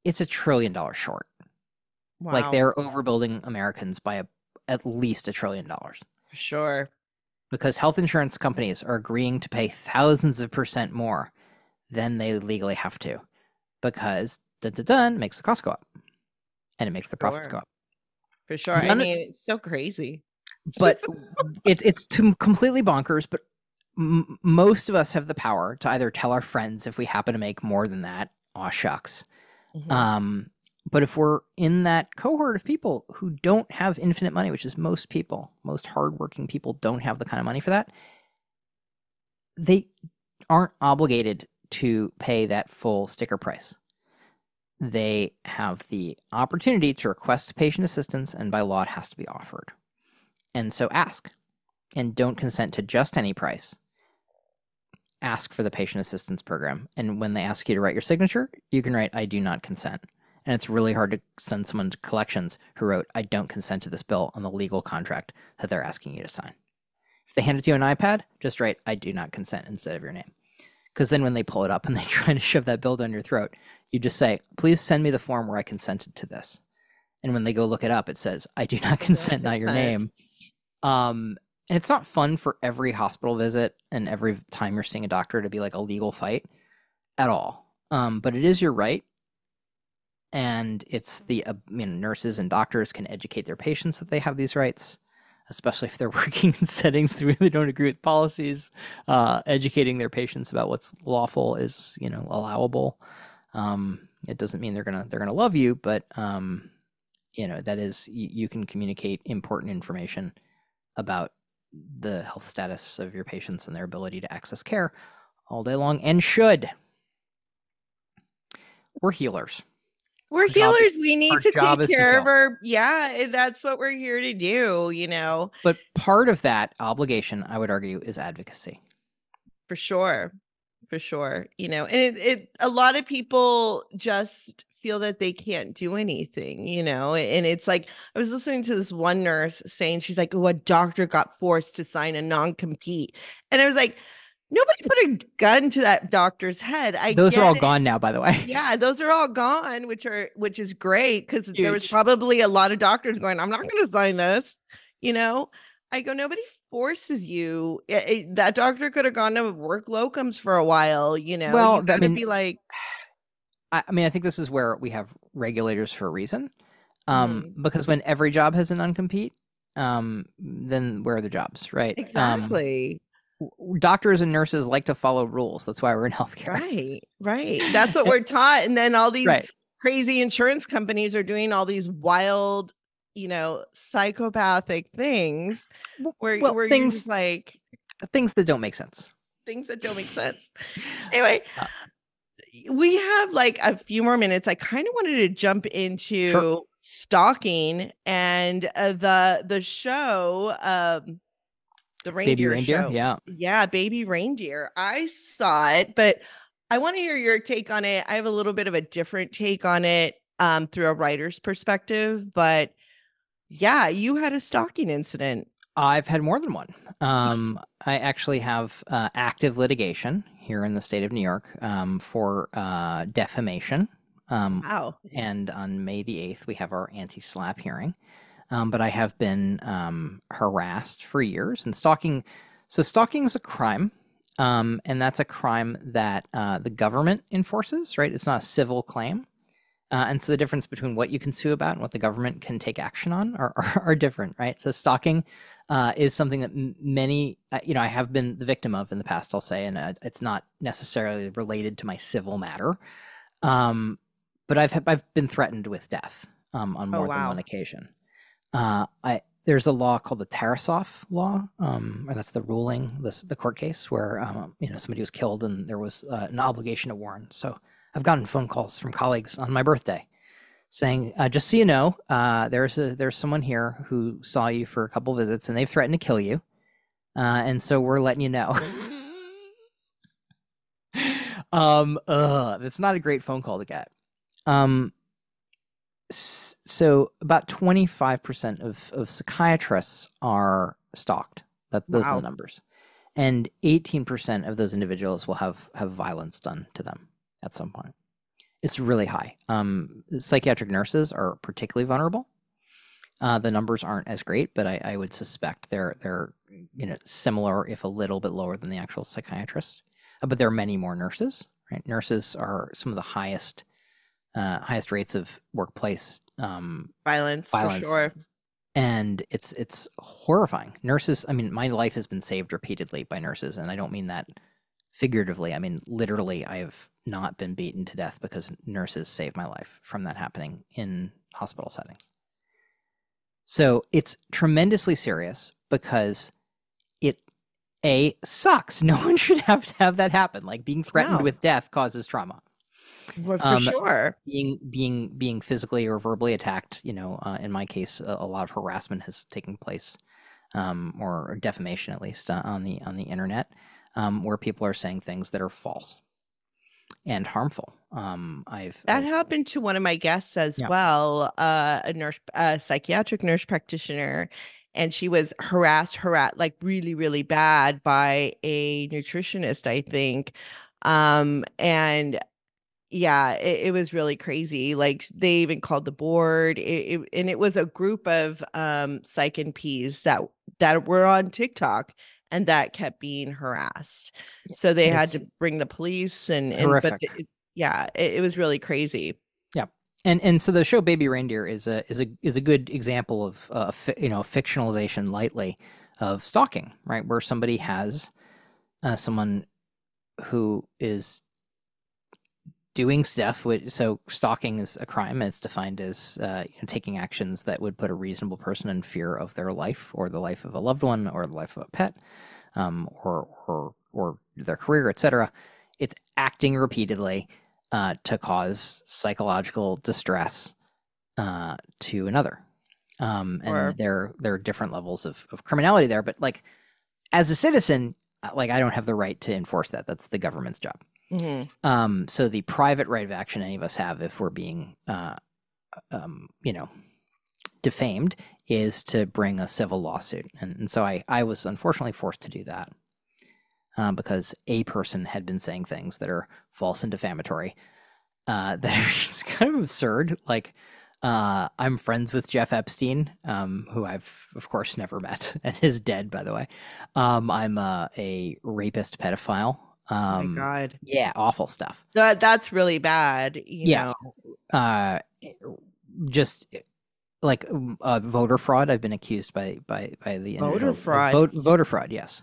it's a trillion dollars short. Wow. Like they're overbuilding Americans by a, at least a trillion dollars. For sure. Because health insurance companies are agreeing to pay thousands of percent more than they legally have to, because dun dun dun makes the cost go up, and it makes the profits Sure. go up. For sure. I None of- mean, it's so crazy. But it's it's to completely bonkers. But m- most of us have the power to either tell our friends if we happen to make more than that. Aw, shucks. Mhm. Um, but if we're in that cohort of people who don't have infinite money, which is most people, most hardworking people don't have the kind of money for that, they aren't obligated to pay that full sticker price. They have the opportunity to request patient assistance, and by law it has to be offered. And so ask, and don't consent to just any price. Ask for the patient assistance program. And when they ask you to write your signature, you can write, I do not consent. And it's really hard to send someone to collections who wrote, I don't consent to this bill on the legal contract that they're asking you to sign. If they hand it to you on an iPad, just write, I do not consent instead of your name. Because then when they pull it up and they try to shove that bill down your throat, you just say, please send me the form where I consented to this. And when they go look it up, it says, I do not consent, not your name. Um, and it's not fun for every hospital visit and every time you're seeing a doctor to be like a legal fight at all. Um, but it is your right. And it's the, uh, you know, nurses and doctors can educate their patients that they have these rights, especially if they're working in settings that really don't agree with policies. Uh, educating their patients about what's lawful is, you know, allowable. Um, it doesn't mean they're gonna they're gonna love you, but um, you know, that is, you, you can communicate important information about the health status of your patients and their ability to access care all day long, and should. We're healers. We're Our job healers. is- We need our to job take is to care of heal. our, yeah, and that's what we're here to do, you know, But part of that obligation, I would argue, is advocacy. for sure. For sure. You know, and it, it, a lot of people just feel that they can't do anything, you know, and it's like, I was listening to this one nurse saying, she's like, oh, a doctor got forced to sign a non-compete. And I was like, nobody put a gun to that doctor's head. I Those are get all it. gone now, by the way. Yeah, those are all gone, which are which is great, because there was Huge. probably a lot of doctors going, I'm not going to sign this. You know, I go, nobody forces you. I- I- that doctor could have gone to work locums for a while. You know, Well, you I gotta mean, be like, I, I mean, I think this is where we have regulators for a reason. Um, Mhm. Because when every job has a non-compete, um, then where are the jobs, right? exactly. Um, w- doctors and nurses like to follow rules. That's why we're in healthcare. Right, right. That's what we're taught. And then all these Right. crazy insurance companies are doing all these wild, you know, psychopathic things W- where, well, where you're things just like, things that don't make sense. things that don't make sense. Anyway, Uh, we have like a few more minutes. I kind of wanted to jump into Sure. stalking and uh, the the show, um, the reindeer, Baby reindeer, show. yeah. Yeah, Baby Reindeer. I saw it, but I want to hear your take on it. I have a little bit of a different take on it um, through a writer's perspective, but yeah, you had a stalking incident. I've had more than one. Um, I actually have uh, active litigation here in the state of New York um, for uh, defamation. Um, Wow. and on May the eighth, we have our anti-slap hearing. Um, but I have been um, harassed for years. And stalking, so stalking is a crime. Um, and that's a crime that uh, the government enforces, right? It's not a civil claim. Uh, and so the difference between what you can sue about and what the government can take action on are, are, are different, right? So stalking uh, is something that m- many, uh, you know, I have been the victim of in the past, I'll say, and uh, it's not necessarily related to my civil matter. Um, but I've I've been threatened with death um, on Oh, more than wow. one occasion. Uh, I there's a law called the Tarasov law, um, or that's the ruling, this the court case where um, you know, somebody was killed and there was uh, an obligation to warn. So I've gotten phone calls from colleagues on my birthday saying, uh, just so you know, uh, there's a, there's someone here who saw you for a couple visits and they've threatened to kill you. Uh, and so we're letting you know. um, uh, that's not a great phone call to get. Um, s- so about twenty-five percent of, of psychiatrists are stalked. That those are Wow. the numbers. And eighteen percent of those individuals will have, have violence done to them at some point. It's really high. Um, psychiatric nurses are particularly vulnerable. Uh, the numbers aren't as great, but I, I would suspect they're they're you know similar, if a little bit lower than the actual psychiatrist. Uh, but there are many more nurses. Right, nurses are some of the highest uh, highest rates of workplace um, Violence, violence, for sure. and it's it's horrifying. Nurses. I mean, my life has been saved repeatedly by nurses, and I don't mean that figuratively. I mean literally. I have not been beaten to death because nurses saved my life from that happening in hospital settings. So it's tremendously serious because it, A, sucks. No one should have to have that happen. Like being threatened No. with death causes trauma. Well, for Um, sure. Being being being physically or verbally attacked, you know, uh, in my case, a, a lot of harassment has taken place, um, or defamation at least uh, on the on the internet, um, where people are saying things that are false and harmful. Um, I've That I've, happened to one of my guests as Yeah. well, uh, a nurse, a psychiatric nurse practitioner, and she was harassed, harassed like really, really bad by a nutritionist, I think. Um, and yeah, it, it was really crazy. Like they even called the board, it, it, and it was a group of um, psych N Ps that that were on TikTok and that kept being harassed. So they had It's to bring the police and and but horrific. it, yeah, it, it was really crazy. Yeah, and and so the show Baby Reindeer is a is a is a good example of uh, fi- you know fictionalization lightly of stalking, right? Where somebody has uh, someone who is doing stuff. With, so stalking is a crime, and it's defined as uh, you know, taking actions that would put a reasonable person in fear of their life, or the life of a loved one, or the life of a pet, um, or or or their career, et cetera. It's acting repeatedly uh, to cause psychological distress uh, to another. Um, and Or- there there are different levels of, of criminality there. But like as a citizen, like I don't have the right to enforce that. That's the government's job. Mhm. Um, so the private right of action any of us have if we're being, uh, um, you know, defamed is to bring a civil lawsuit. And, and so I, I was unfortunately forced to do that uh, because a person had been saying things that are false and defamatory uh, that are just kind of absurd. Like, uh, I'm friends with Jeff Epstein, um, who I've, of course, never met and is dead, by the way. Um, I'm uh, a rapist pedophile. Oh Um, my God. Yeah, awful stuff. That that's really bad, you Yeah. know. Uh, just like uh, voter fraud. I've been accused by by by the Voter individual- of fraud? Vote, voter fraud. Yes.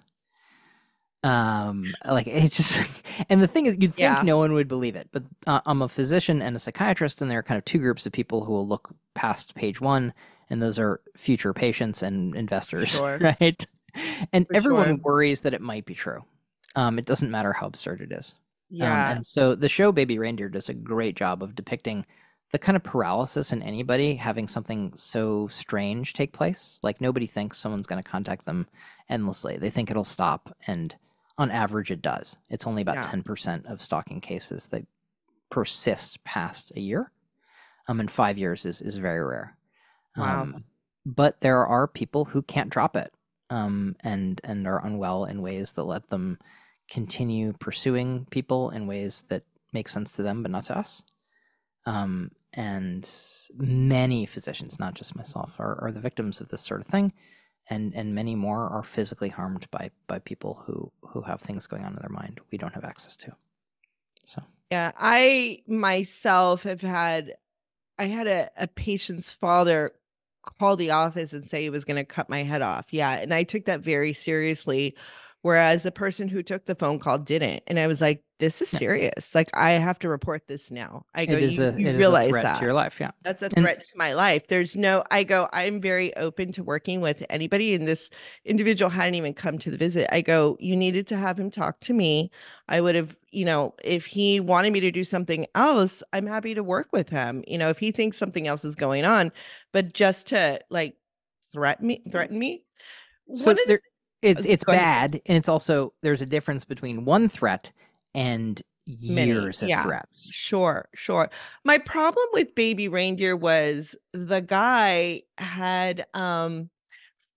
Um, like it's just, and the thing is, you'd think Yeah. no one would believe it, but uh, I'm a physician and a psychiatrist, and there are kind of two groups of people who will look past page one, and those are future patients and investors, Sure. right? And For everyone sure. worries that it might be true. Um, it doesn't matter how absurd it is. Yeah. Um, and so the show Baby Reindeer does a great job of depicting the kind of paralysis in anybody having something so strange take place. Like nobody thinks someone's going to contact them endlessly. They think it'll stop, and on average it does. It's only about Yeah. ten percent of stalking cases that persist past a year. Um, and five years is, is very rare. Wow. Um, but there are people who can't drop it um, and, and are unwell in ways that let them continue pursuing people in ways that make sense to them but not to us. Um, and many physicians, not just myself, are, are the victims of this sort of thing, and and many more are physically harmed by by people who who have things going on in their mind we don't have access to. So Yeah, I myself have had, I had a, a patient's father call the office and say he was going to cut my head off. Yeah. And I took that very seriously. Whereas the person who took the phone call didn't. And I was like, this is Yeah. serious. Like, I have to report this now. I go, it is you, a you it is realize a threat that. to your life. Yeah. That's a And- threat to my life. There's no, I go, I'm very open to working with anybody. And this individual hadn't even come to the visit. I go, you needed to have him talk to me. I would have, you know, if he wanted me to do something else, I'm happy to work with him. You know, if he thinks something else is going on, but just to like threaten me, threaten me. So One of the- there, it's it's Go ahead. bad, and it's also there's a difference between one threat and Many, years of yeah. threats. Sure, sure. My problem with Baby Reindeer was the guy had, um,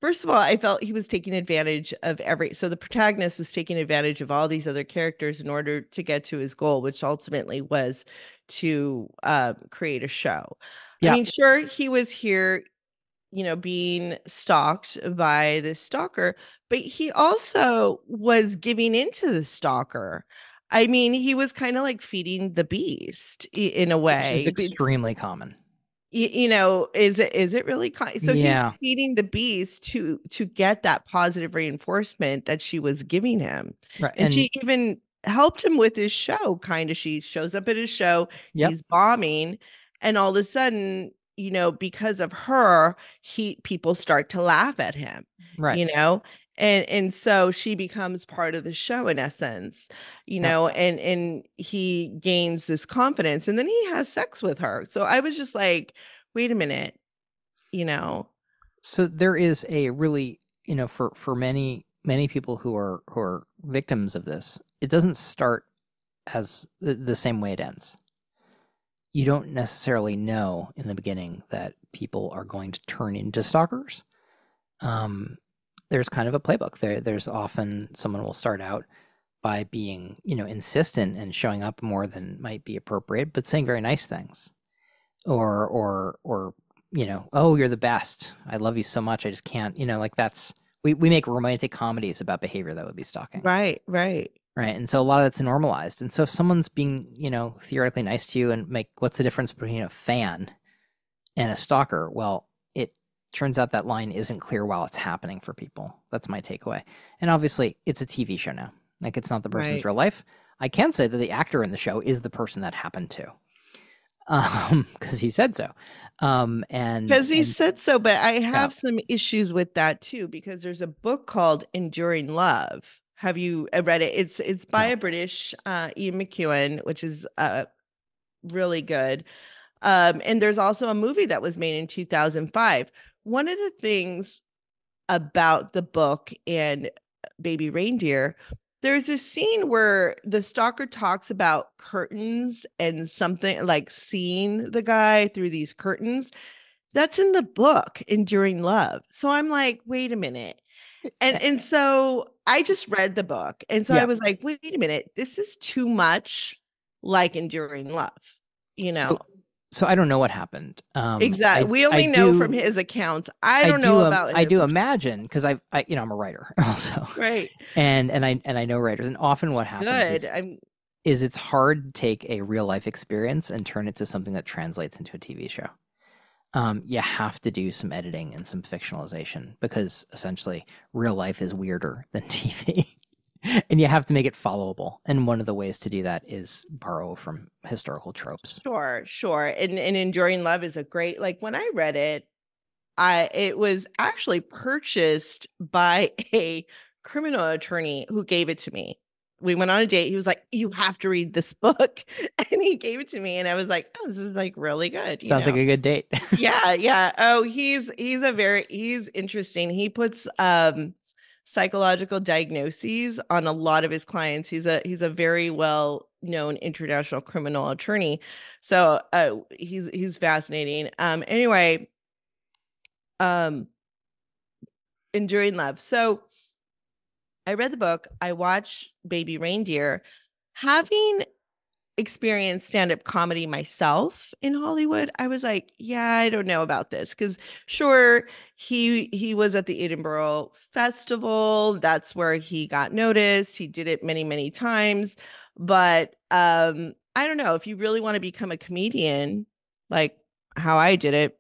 first of all, I felt he was taking advantage of every, so the protagonist was taking advantage of all these other characters in order to get to his goal, which ultimately was to uh, create a show. Yeah. I mean, sure, he was here, you know, being stalked by this stalker, but he also was giving into the stalker. I mean, he was kind of like feeding the beast i- in a way. Which is extremely common. You, you know, is it is it really con- so he Yeah. was feeding the beast to to get that positive reinforcement that she was giving him. Right. And, And she even helped him with his show, kind of. She shows up at his show, Yep. he's bombing, and all of a sudden, you know, because of her, he people start to laugh at him, right. you know, and and so she becomes part of the show in essence, you Yep. know, and and he gains this confidence, and then he has sex with her. So I was just like, wait a minute, you know. So there is a really, you know, for for many many people who are who are victims of this, it doesn't start as the, the same way it ends. You don't necessarily know in the beginning that people are going to turn into stalkers. Um, there's kind of a playbook. There, there's often someone will start out by being, you know, insistent and showing up more than might be appropriate, but saying very nice things, or or or you know, oh, you're the best. I love you so much. I just can't, you know, like that's we we make romantic comedies about behavior that would be stalking. Right, right. Right. And so a lot of that's normalized. And so if someone's being, you know, theoretically nice to you and make, what's the difference between a fan and a stalker? Well, it turns out that line isn't clear while it's happening for people. That's my takeaway. And obviously it's a T V show now. Like it's not the person's Right. real life. I can say that the actor in the show is the person that happened to. Um, because he said so. Um, and Because he and- said so, but I have Yeah. some issues with that too, because there's a book called Enduring Love. Have you uh, read it? It's it's by No. a British uh, Ian McEwan, which is uh, really good. Um, and there's also a movie that was made in two thousand five. One of the things about the book and Baby Reindeer, there's a scene where the stalker talks about curtains and something like seeing the guy through these curtains. That's in the book, Enduring Love. So I'm like, wait a minute. And and so I just read the book. And so Yeah. I was like, wait a minute, this is too much like Enduring Love, you know. So, so I don't know what happened. Um, Exactly. I- We only I know do- from his accounts. I don't do know im- about I do his- imagine because I, I, you know, I'm a writer also, Right. and and I and I know writers, and often what happens Good. is, I'm is it's hard to take a real life experience and turn it to something that translates into a T V show. Um, you have to do some editing and some fictionalization because essentially real life is weirder than T V. And you have to make it followable. And one of the ways to do that is borrow from historical tropes. sure, sure. And and Enduring Love is a great, like when I read it, I it was actually purchased by a criminal attorney who gave it to me. We went on a date. He was like, "You have to read this book." And he gave it to me. And I was like, "Oh, this is like really good." you Sounds know? like a good date. Yeah, yeah. Oh, he's he's a very he's interesting. He puts um psychological diagnoses on a lot of his clients. He's a he's a very well known international criminal attorney. So uh he's he's fascinating. Um anyway, um Enduring Love. So I read the book, I watched Baby Reindeer. Having experienced stand-up comedy myself in Hollywood, I was like, yeah, I don't know about this. Because sure, he he was at the Edinburgh Festival. That's where he got noticed. He did it many, many times. But um, I don't know, if you really want to become a comedian, like how I did it,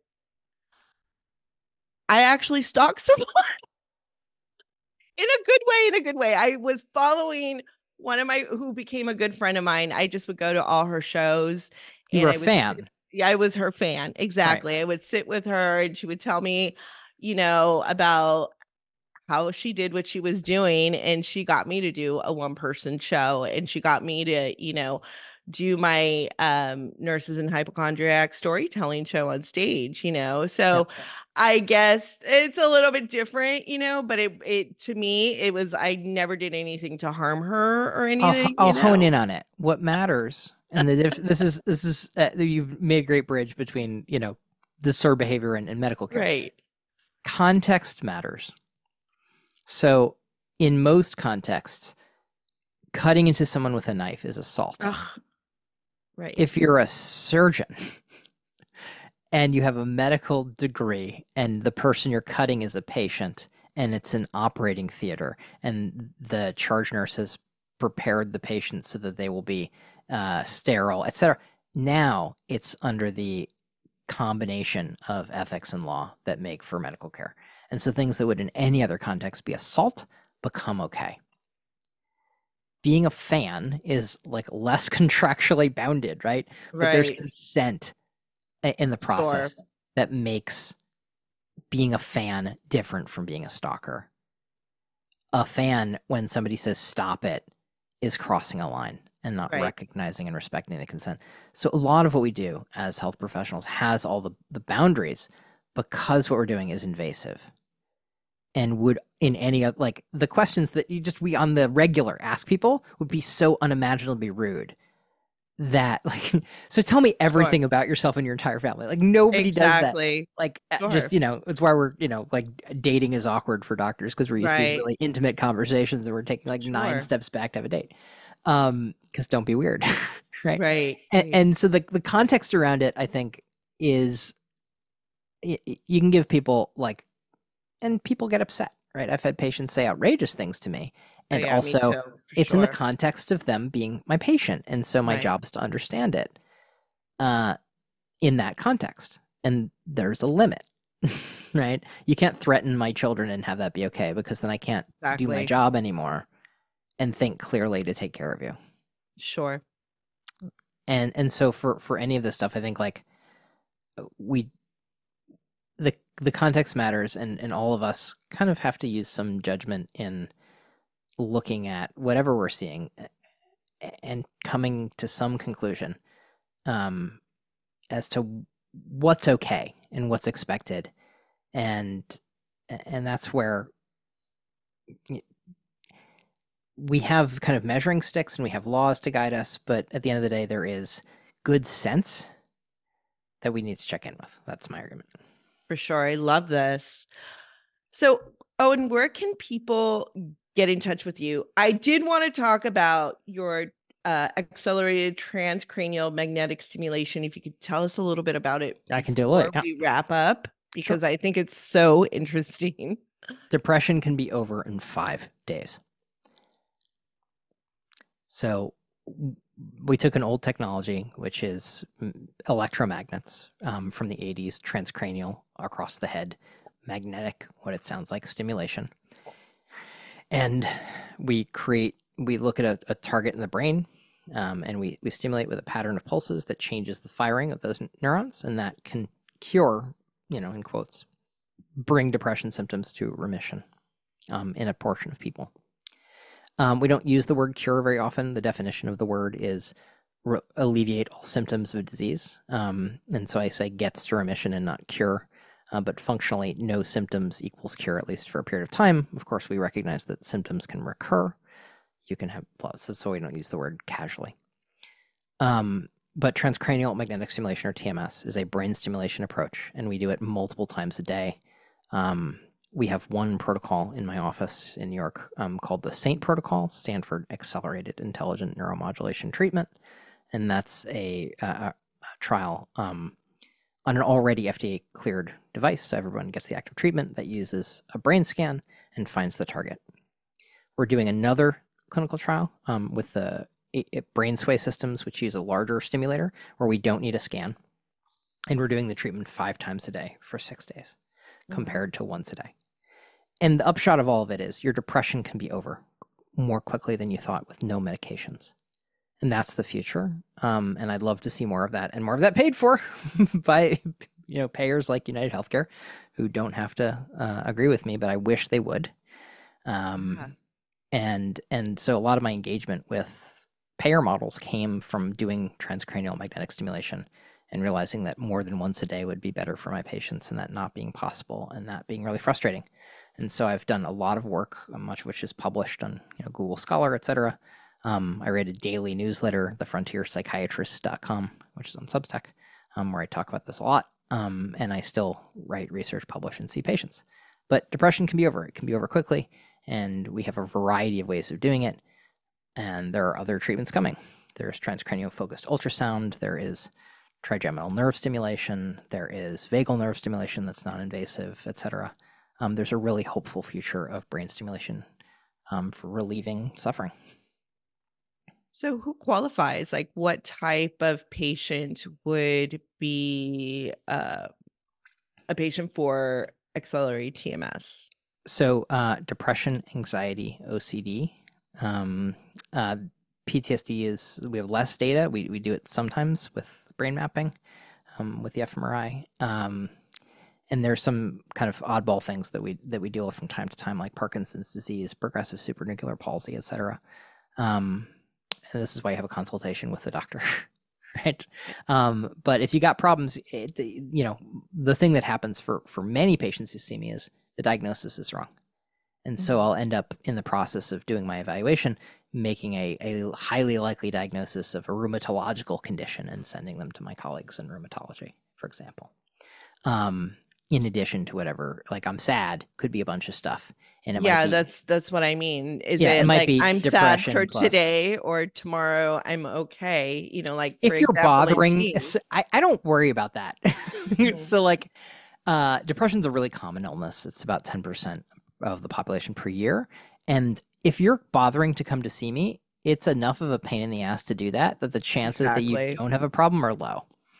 I actually stalked someone. In a good way, in a good way. I was following one of my who became a good friend of mine. I just would go to all her shows. You and were I a would fan. sit- yeah, I was her fan. Exactly. I would sit with her and she would tell me, you know, about how she did what she was doing. And she got me to do a one person show. And she got me to, you know, do my um nurses and hypochondriac storytelling show on stage, you know. So Yeah. I guess it's a little bit different, you know, but it it to me it was I never did anything to harm her or I'll, anything. I'll you hone know? in on it. What matters, and the diff- this is this is uh, you've made a great bridge between, you know, disturbed behavior and, and medical care. Right. context matters. So in most contexts, cutting into someone with a knife is assault. Ugh. Right. If you're a surgeon and you have a medical degree and the person you're cutting is a patient and it's an operating theater and the charge nurse has prepared the patient so that they will be uh, sterile, et cetera, now it's under the combination of ethics and law that make for medical care. And so things that would in any other context be assault become okay. Being a fan is like less contractually bounded, right? But Right. there's consent in the process Sure. that makes being a fan different from being a stalker. A fan, when somebody says stop it, is crossing a line and not Right. recognizing and respecting the consent. So a lot of what we do as health professionals has all the, the boundaries because what we're doing is invasive. And would in any of like the questions that you just we on the regular ask people would be so unimaginably rude that like so tell me everything Sure. about yourself and your entire family. Like nobody does that. Exactly. Like uh, Sure. just you know it's why we're you know like dating is awkward for doctors because we're used to these Right. really intimate conversations and we're taking like nine Sure. steps back to have a date. Um, because don't be weird, right? Right. And, right. and so the the context around it, I think, is y- y- you can give people like, and people get upset, right? I've had patients say outrageous things to me, Oh, and yeah, me also too, for it's in the sure. context of them being my patient, and so my Right. job is to understand it, uh, in that context, and there's a limit, right? You can't threaten my children and have that be okay because then I can't do my Exactly. job anymore and think clearly to take care of you. Sure. And and so for for any of this stuff, I think like we the the context matters, and and all of us kind of have to use some judgment in looking at whatever we're seeing a- and coming to some conclusion um, as to what's okay and what's expected, and and that's where y- we have kind of measuring sticks and we have laws to guide us, but at the end of the day, there is good sense that we need to check in with. That's my argument. For sure. I love this. So, Owen, where can people get in touch with you? I did want to talk about your uh, accelerated transcranial magnetic stimulation. If you could tell us a little bit about it I can do before it. Yeah. we wrap up, because I think it's so interesting. Depression can be over in five days. So w- we took an old technology, which is mm, electromagnets um, from the eighties, transcranial across the head, magnetic, what it sounds like, stimulation. And we create, we look at a, a target in the brain, um, and we, we stimulate with a pattern of pulses that changes the firing of those neurons, and that can cure, you know, in quotes, bring depression symptoms to remission um, in a portion of people. Um, we don't use the word cure very often. The definition of the word is re- alleviate all symptoms of a disease. Um, and so I say gets to remission and not cure. Uh, but functionally, no symptoms equals cure, at least for a period of time. Of course, we recognize that symptoms can recur. You can have plus, so we don't use the word casually. Um, but transcranial magnetic stimulation, or T M S, is a brain stimulation approach, and we do it multiple times a day. Um, we have one protocol in my office in New York um, called the SAINT protocol, Stanford Accelerated Intelligent Neuromodulation Treatment, and that's a, a, a trial um, on an already F D A-cleared device, so everyone gets the active treatment that uses a brain scan and finds the target. We're doing another clinical trial um, with the it, it brain sway systems, which use a larger stimulator, where we don't need a scan, and we're doing the treatment five times a day for six days, compared to once a day. And the upshot of all of it is your depression can be over more quickly than you thought with no medications. And that's the future. Um, and I'd love to see more of that, and more of that paid for by you know payers like United Healthcare, who don't have to uh, agree with me, but I wish they would. Um, Yeah. And and so a lot of my engagement with payer models came from doing transcranial magnetic stimulation and realizing that more than once a day would be better for my patients, and that not being possible, and that being really frustrating. And so I've done a lot of work, much of which is published on you know, Google Scholar, et cetera. Um, I write a daily newsletter, the frontier psychiatrist dot com, which is on Substack, um, where I talk about this a lot. Um, and I still write research, publish, and see patients. But depression can be over. It can be over quickly, and we have a variety of ways of doing it. And there are other treatments coming. There's transcranial focused ultrasound. There is trigeminal nerve stimulation. There is vagal nerve stimulation that's non-invasive, et cetera. Um, there's a really hopeful future of brain stimulation um, for relieving suffering. So who qualifies? Like what type of patient would be uh, a patient for accelerated T M S? So uh, depression, anxiety, O C D. Um, uh, P T S D is, we have less data. We, we do it sometimes with brain mapping, um, with the fMRI. Um, and there's some kind of oddball things that we that we deal with from time to time, like Parkinson's disease, progressive supranuclear palsy, et cetera. Um, and this is why you have a consultation with the doctor, right? Um, but if you got problems, it, you know, the thing that happens for, for many patients who see me is the diagnosis is wrong. And so I'll end up in the process of doing my evaluation, making a, a highly likely diagnosis of a rheumatological condition and sending them to my colleagues in rheumatology, for example. Um, in addition to whatever, like I'm sad, could be a bunch of stuff. And it yeah, might be, that's that's what I mean. Is Yeah, it, it might like be I'm sad depression for plus- today or tomorrow I'm okay? You know, like if for you're example, in bothering, teens. I, I don't worry about that. Mhm. So like, uh, depression's a really common illness. It's about ten percent of the population per year. And if you're bothering to come to see me, it's enough of a pain in the ass to do that, that the chances that Exactly. you don't have a problem are low.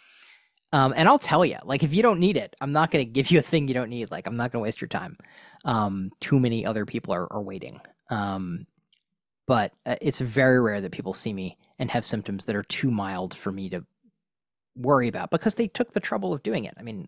Um, and I'll tell you, like, if you don't need it, I'm not going to give you a thing you don't need. Like, I'm not going to waste your time. Um, too many other people are, are waiting. Um, but uh, it's very rare that people see me and have symptoms that are too mild for me to worry about because they took the trouble of doing it. I mean,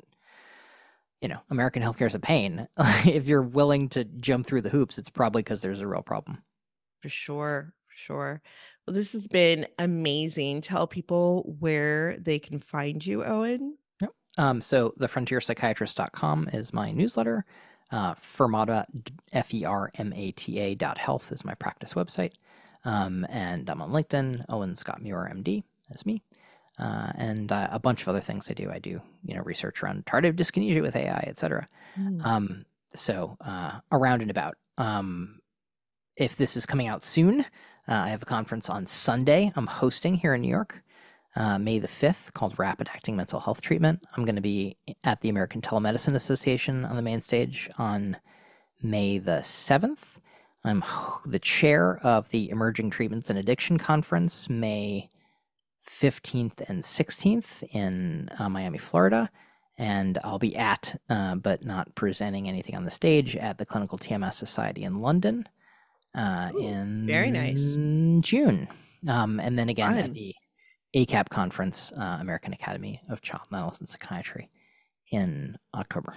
you know, American healthcare is a pain. If you're willing to jump through the hoops, it's probably because there's a real problem. For sure, for sure. Well, this has been amazing. Tell people where they can find you, Owen. Yep. Um, so the frontier psychiatrist dot com is my newsletter. Uh, Fermata, F E R M A T A dot health is my practice website. Um, and I'm on LinkedIn. Owen Scott Muir, M D, that's me. Uh, and uh, a bunch of other things I do. I do, you know, research around tardive dyskinesia with A I, et cetera. Mm. Um, so uh, around and about. Um, if this is coming out soon, uh, I have a conference on Sunday I'm hosting here in New York, uh, May the fifth, called Rapid Acting Mental Health Treatment. I'm going to be at the American Telemedicine Association on the main stage on May the seventh. I'm the chair of the Emerging Treatments and Addiction Conference, May fifteenth and sixteenth in uh, Miami, Florida. And I'll be at, uh, but not presenting anything on the stage, at the Clinical T M S Society in London uh, Ooh, in very nice. June. Um, and then again Fun. at the A C A P conference, uh, American Academy of Child and Adolescent Psychiatry, in October.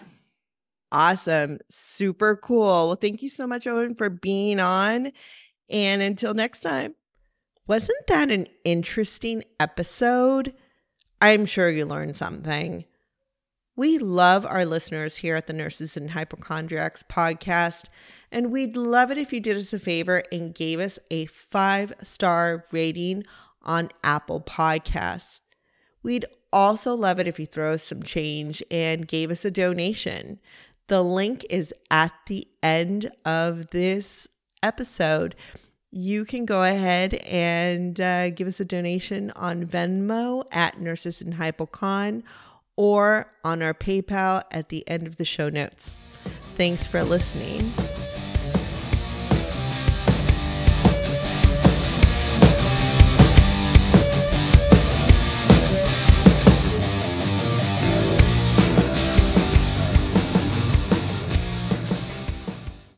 Awesome. Super cool. Well, thank you so much, Owen, for being on. And until next time. Wasn't that an interesting episode? I'm sure you learned something. We love our listeners here at the Nurses and Hypochondriacs podcast, and we'd love it if you did us a favor and gave us a five-star rating on Apple Podcasts. We'd also love it if you throw us some change and gave us a donation. The link is at the end of this episode. You can go ahead and uh, give us a donation on Venmo at Nurses and Hypochon or on our PayPal at the end of the show notes. Thanks for listening.